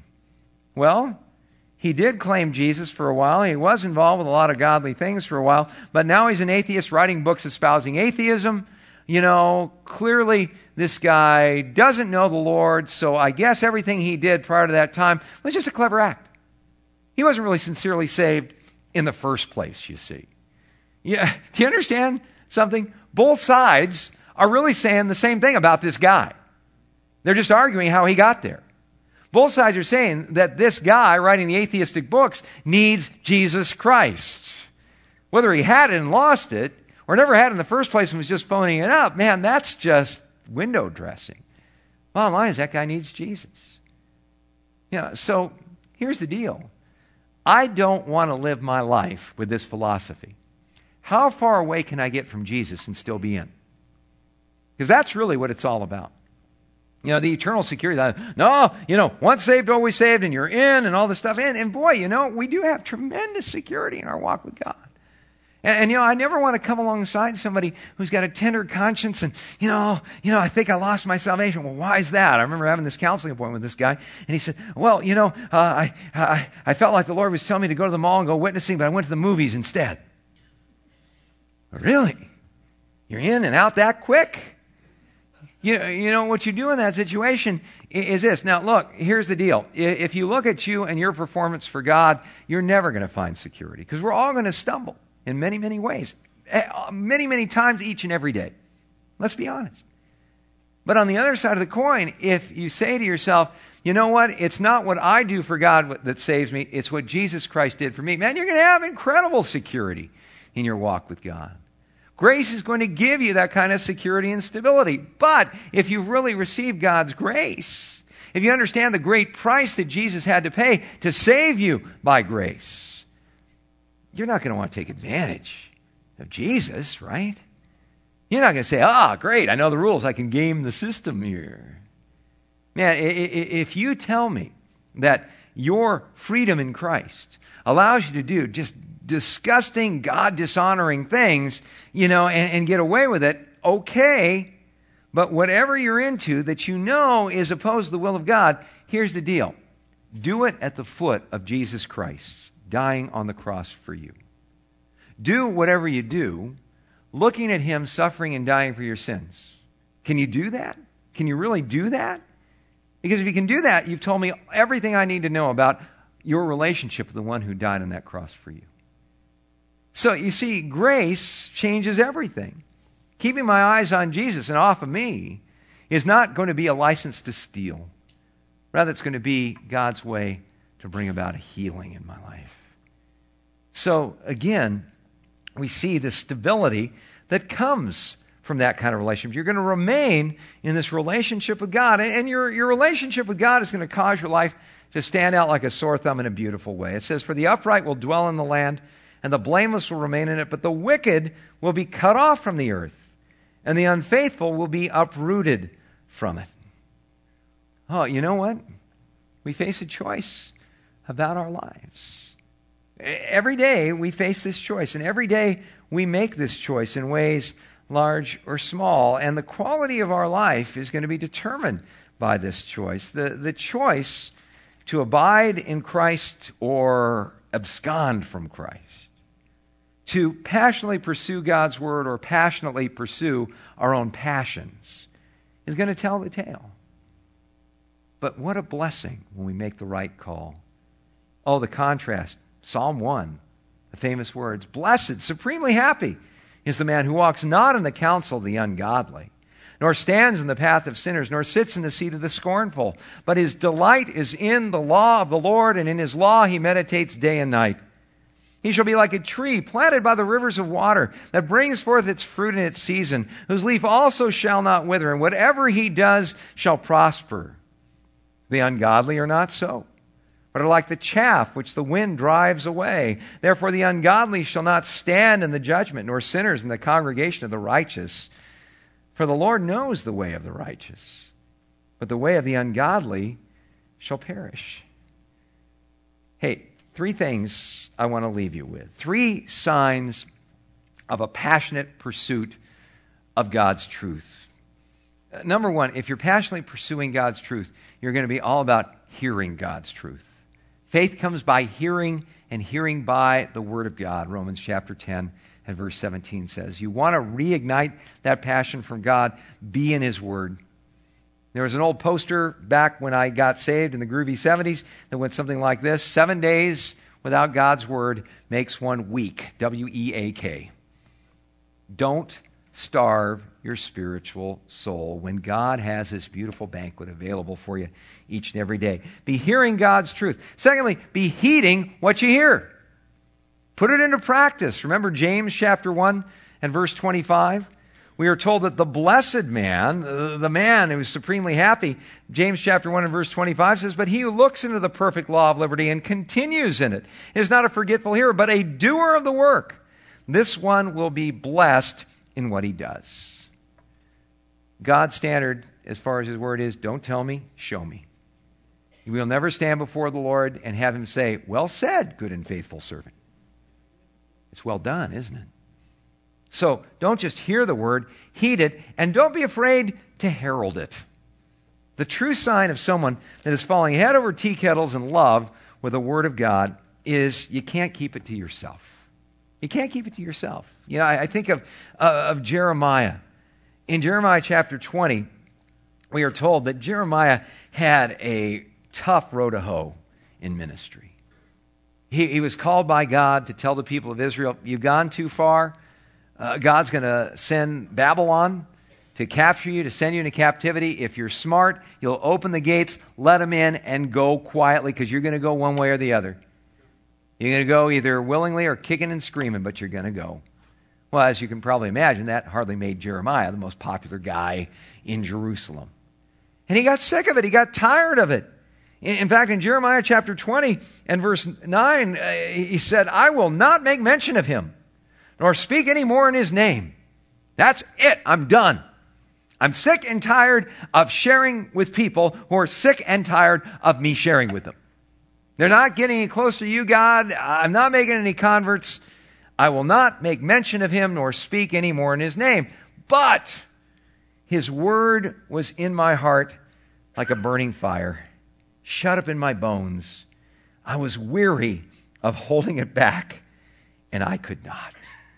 well, he did claim Jesus for a while. He was involved with a lot of godly things for a while, but now he's an atheist writing books espousing atheism. You know, clearly this guy doesn't know the Lord, so I guess everything he did prior to that time was just a clever act. He wasn't really sincerely saved in the first place, you see. Yeah, do you understand something? Both sides are really saying the same thing about this guy. They're just arguing how he got there. Both sides are saying that this guy writing the atheistic books needs Jesus Christ. Whether he had it and lost it, or never had it in the first place and was just phoning it up, man, that's just window dressing. Bottom line is that guy needs Jesus. Yeah, so here's the deal. I don't want to live my life with this philosophy. How far away can I get from Jesus and still be in? Because that's really what it's all about. You know, the eternal security. No, you know, once saved, always saved, and you're in, and all this stuff. And, and boy, you know, we do have tremendous security in our walk with God. And, and, you know, I never want to come alongside somebody who's got a tender conscience and, you know, you know, I think I lost my salvation. Well, why is that? I remember having this counseling appointment with this guy, and he said, well, you know, uh, I, I, I felt like the Lord was telling me to go to the mall and go witnessing, but I went to the movies instead. Really? You're in and out that quick? You, you know, what you do in that situation is this. Now, look, here's the deal. If you look at you and your performance for God, you're never going to find security, because we're all going to stumble in many, many ways. Many, many times each and every day. Let's be honest. But on the other side of the coin, if you say to yourself, you know what, it's not what I do for God that saves me, it's what Jesus Christ did for me, man, you're going to have incredible security in your walk with God. Grace is going to give you that kind of security and stability. But if you've really received God's grace, if you understand the great price that Jesus had to pay to save you by grace, you're not going to want to take advantage of Jesus, right? You're not going to say, ah, great, I know the rules. I can game the system here. Man, if you tell me that your freedom in Christ allows you to do just disgusting, God-dishonoring things, you know, and, and get away with it, okay, but whatever you're into that you know is opposed to the will of God, here's the deal. Do it at the foot of Jesus Christ, dying on the cross for you. Do whatever you do, looking at him suffering and dying for your sins. Can you do that? Can you really do that? Because if you can do that, you've told me everything I need to know about your relationship with the one who died on that cross for you. So you see, grace changes everything. Keeping my eyes on Jesus and off of me is not going to be a license to steal. Rather, it's going to be God's way to bring about a healing in my life. So again, we see the stability that comes from that kind of relationship. You're going to remain in this relationship with God, and your, your relationship with God is going to cause your life to stand out like a sore thumb in a beautiful way. It says, for the upright will dwell in the land, and the blameless will remain in it, but the wicked will be cut off from the earth, and the unfaithful will be uprooted from it. Oh, you know what? We face a choice about our lives. Every day we face this choice, and every day we make this choice in ways large or small, and the quality of our life is going to be determined by this choice. The, the choice to abide in Christ or abscond from Christ. to passionately pursue God's word or passionately pursue our own passions is going to tell the tale. But what a blessing when we make the right call. Oh, the contrast. Psalm one, the famous words, "Blessed, supremely happy is the man who walks not in the counsel of the ungodly, nor stands in the path of sinners, nor sits in the seat of the scornful. But his delight is in the law of the Lord, and in his law he meditates day and night. He shall be like a tree planted by the rivers of water, that brings forth its fruit in its season, whose leaf also shall not wither, and whatever he does shall prosper. The ungodly are not so, but are like the chaff which the wind drives away. Therefore the ungodly shall not stand in the judgment, nor sinners in the congregation of the righteous. For the Lord knows the way of the righteous, but the way of the ungodly shall perish." Hey, three things I want to leave you with. Three signs of a passionate pursuit of God's truth. Uh, number one, if you're passionately pursuing God's truth, you're going to be all about hearing God's truth. Faith comes by hearing, and hearing by the Word of God. Romans chapter ten and verse seventeen says, you want to reignite that passion from God, be in His Word. There was an old poster back when I got saved in the groovy seventies that went something like this: seven days without God's Word makes one weak. W E A K. Don't starve your spiritual soul when God has this beautiful banquet available for you each and every day. Be hearing God's truth. Secondly, be heeding what you hear. Put it into practice. Remember James chapter one and verse twenty-five? We are told that the blessed man, the man who is supremely happy, James chapter one and verse twenty-five says, "But he who looks into the perfect law of liberty and continues in it is not a forgetful hearer, but a doer of the work. This one will be blessed in what he does." God's standard, as far as His Word is, don't tell me, show me. You will never stand before the Lord and have Him say, "Well said, good and faithful servant." It's well done, isn't it? So don't just hear the Word, heed it, and don't be afraid to herald it. The true sign of someone that is falling head over tea kettles in love with the Word of God is you can't keep it to yourself. You can't keep it to yourself. You know, I, I think of, uh, of Jeremiah. In Jeremiah chapter twenty, we are told that Jeremiah had a tough row to hoe in ministry. He, he was called by God to tell the people of Israel, you've gone too far. Uh, God's going to send Babylon to capture you, to send you into captivity. If you're smart, you'll open the gates, let them in, and go quietly, because you're going to go one way or the other. You're going to go either willingly or kicking and screaming, but you're going to go. Well, as you can probably imagine, that hardly made Jeremiah the most popular guy in Jerusalem. And he got sick of it. He got tired of it. In fact, in Jeremiah chapter twenty and verse nine, uh, he said, "I will not make mention of him, nor speak any more in his name." That's it. I'm done. I'm sick and tired of sharing with people who are sick and tired of me sharing with them. They're not getting any closer to you, God. I'm not making any converts. I will not make mention of him nor speak any more in his name. But his word was in my heart like a burning fire, shut up in my bones. I was weary of holding it back, and I could not.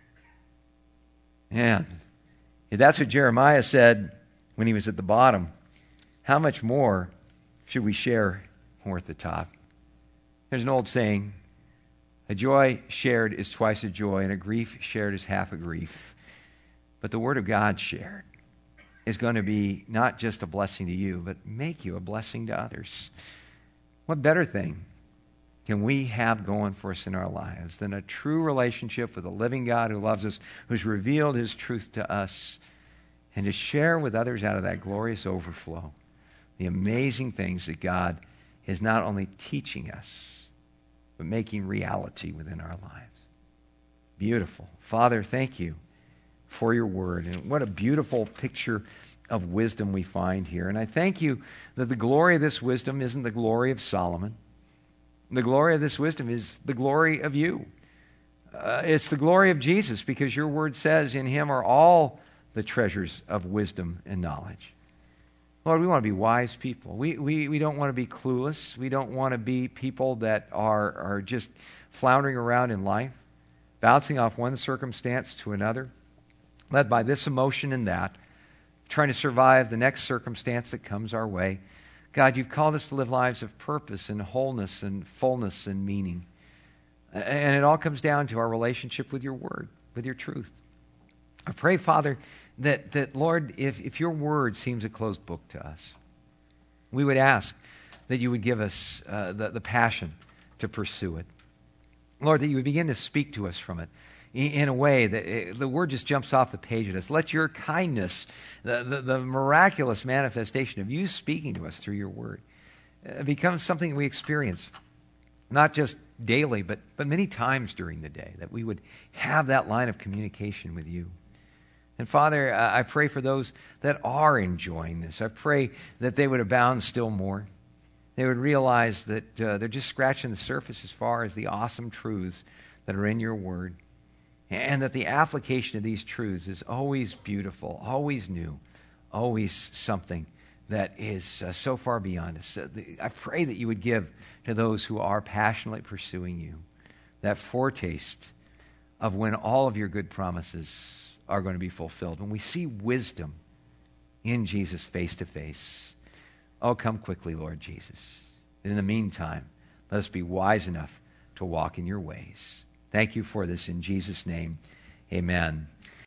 Man, if that's what Jeremiah said when he was at the bottom, how much more should we share when we're at the top? There's an old saying, a joy shared is twice a joy, and a grief shared is half a grief. But the Word of God shared is going to be not just a blessing to you, but make you a blessing to others. What better thing can we have going for us in our lives than a true relationship with a living God who loves us, who's revealed His truth to us, and to share with others out of that glorious overflow the amazing things that God is not only teaching us, but making reality within our lives. Beautiful. Father, thank you for your word. And what a beautiful picture of wisdom we find here. And I thank you that the glory of this wisdom isn't the glory of Solomon. The glory of this wisdom is the glory of you. Uh, it's the glory of Jesus, because your word says in him are all the treasures of wisdom and knowledge. Lord, we want to be wise people. We, we, we don't want to be clueless. We don't want to be people that are, are just floundering around in life. bouncing off one circumstance to another, led by this emotion and that, trying to survive the next circumstance that comes our way. God, you've called us to live lives of purpose and wholeness and fullness and meaning. And it all comes down to our relationship with your word, with your truth. I pray, Father, that, that Lord, if, if your word seems a closed book to us, we would ask that you would give us uh, the, the passion to pursue it. Lord, that you would begin to speak to us from it in a way that it, the word just jumps off the page at us. Let your kindness, the, the, the miraculous manifestation of you speaking to us through your word, uh, become something we experience, not just daily, but, but many times during the day, that we would have that line of communication with you. And Father, uh, I pray for those that are enjoying this. I pray that they would abound still more. They would realize that uh, they're just scratching the surface as far as the awesome truths that are in your word. And that the application of these truths is always beautiful, always new, always something that is uh, so far beyond us. Uh, the, I pray that you would give to those who are passionately pursuing you that foretaste of when all of your good promises are going to be fulfilled. When we see wisdom in Jesus face to face. Oh, come quickly, Lord Jesus. And in the meantime, let us be wise enough to walk in your ways. Thank you for this in Jesus' name. Amen.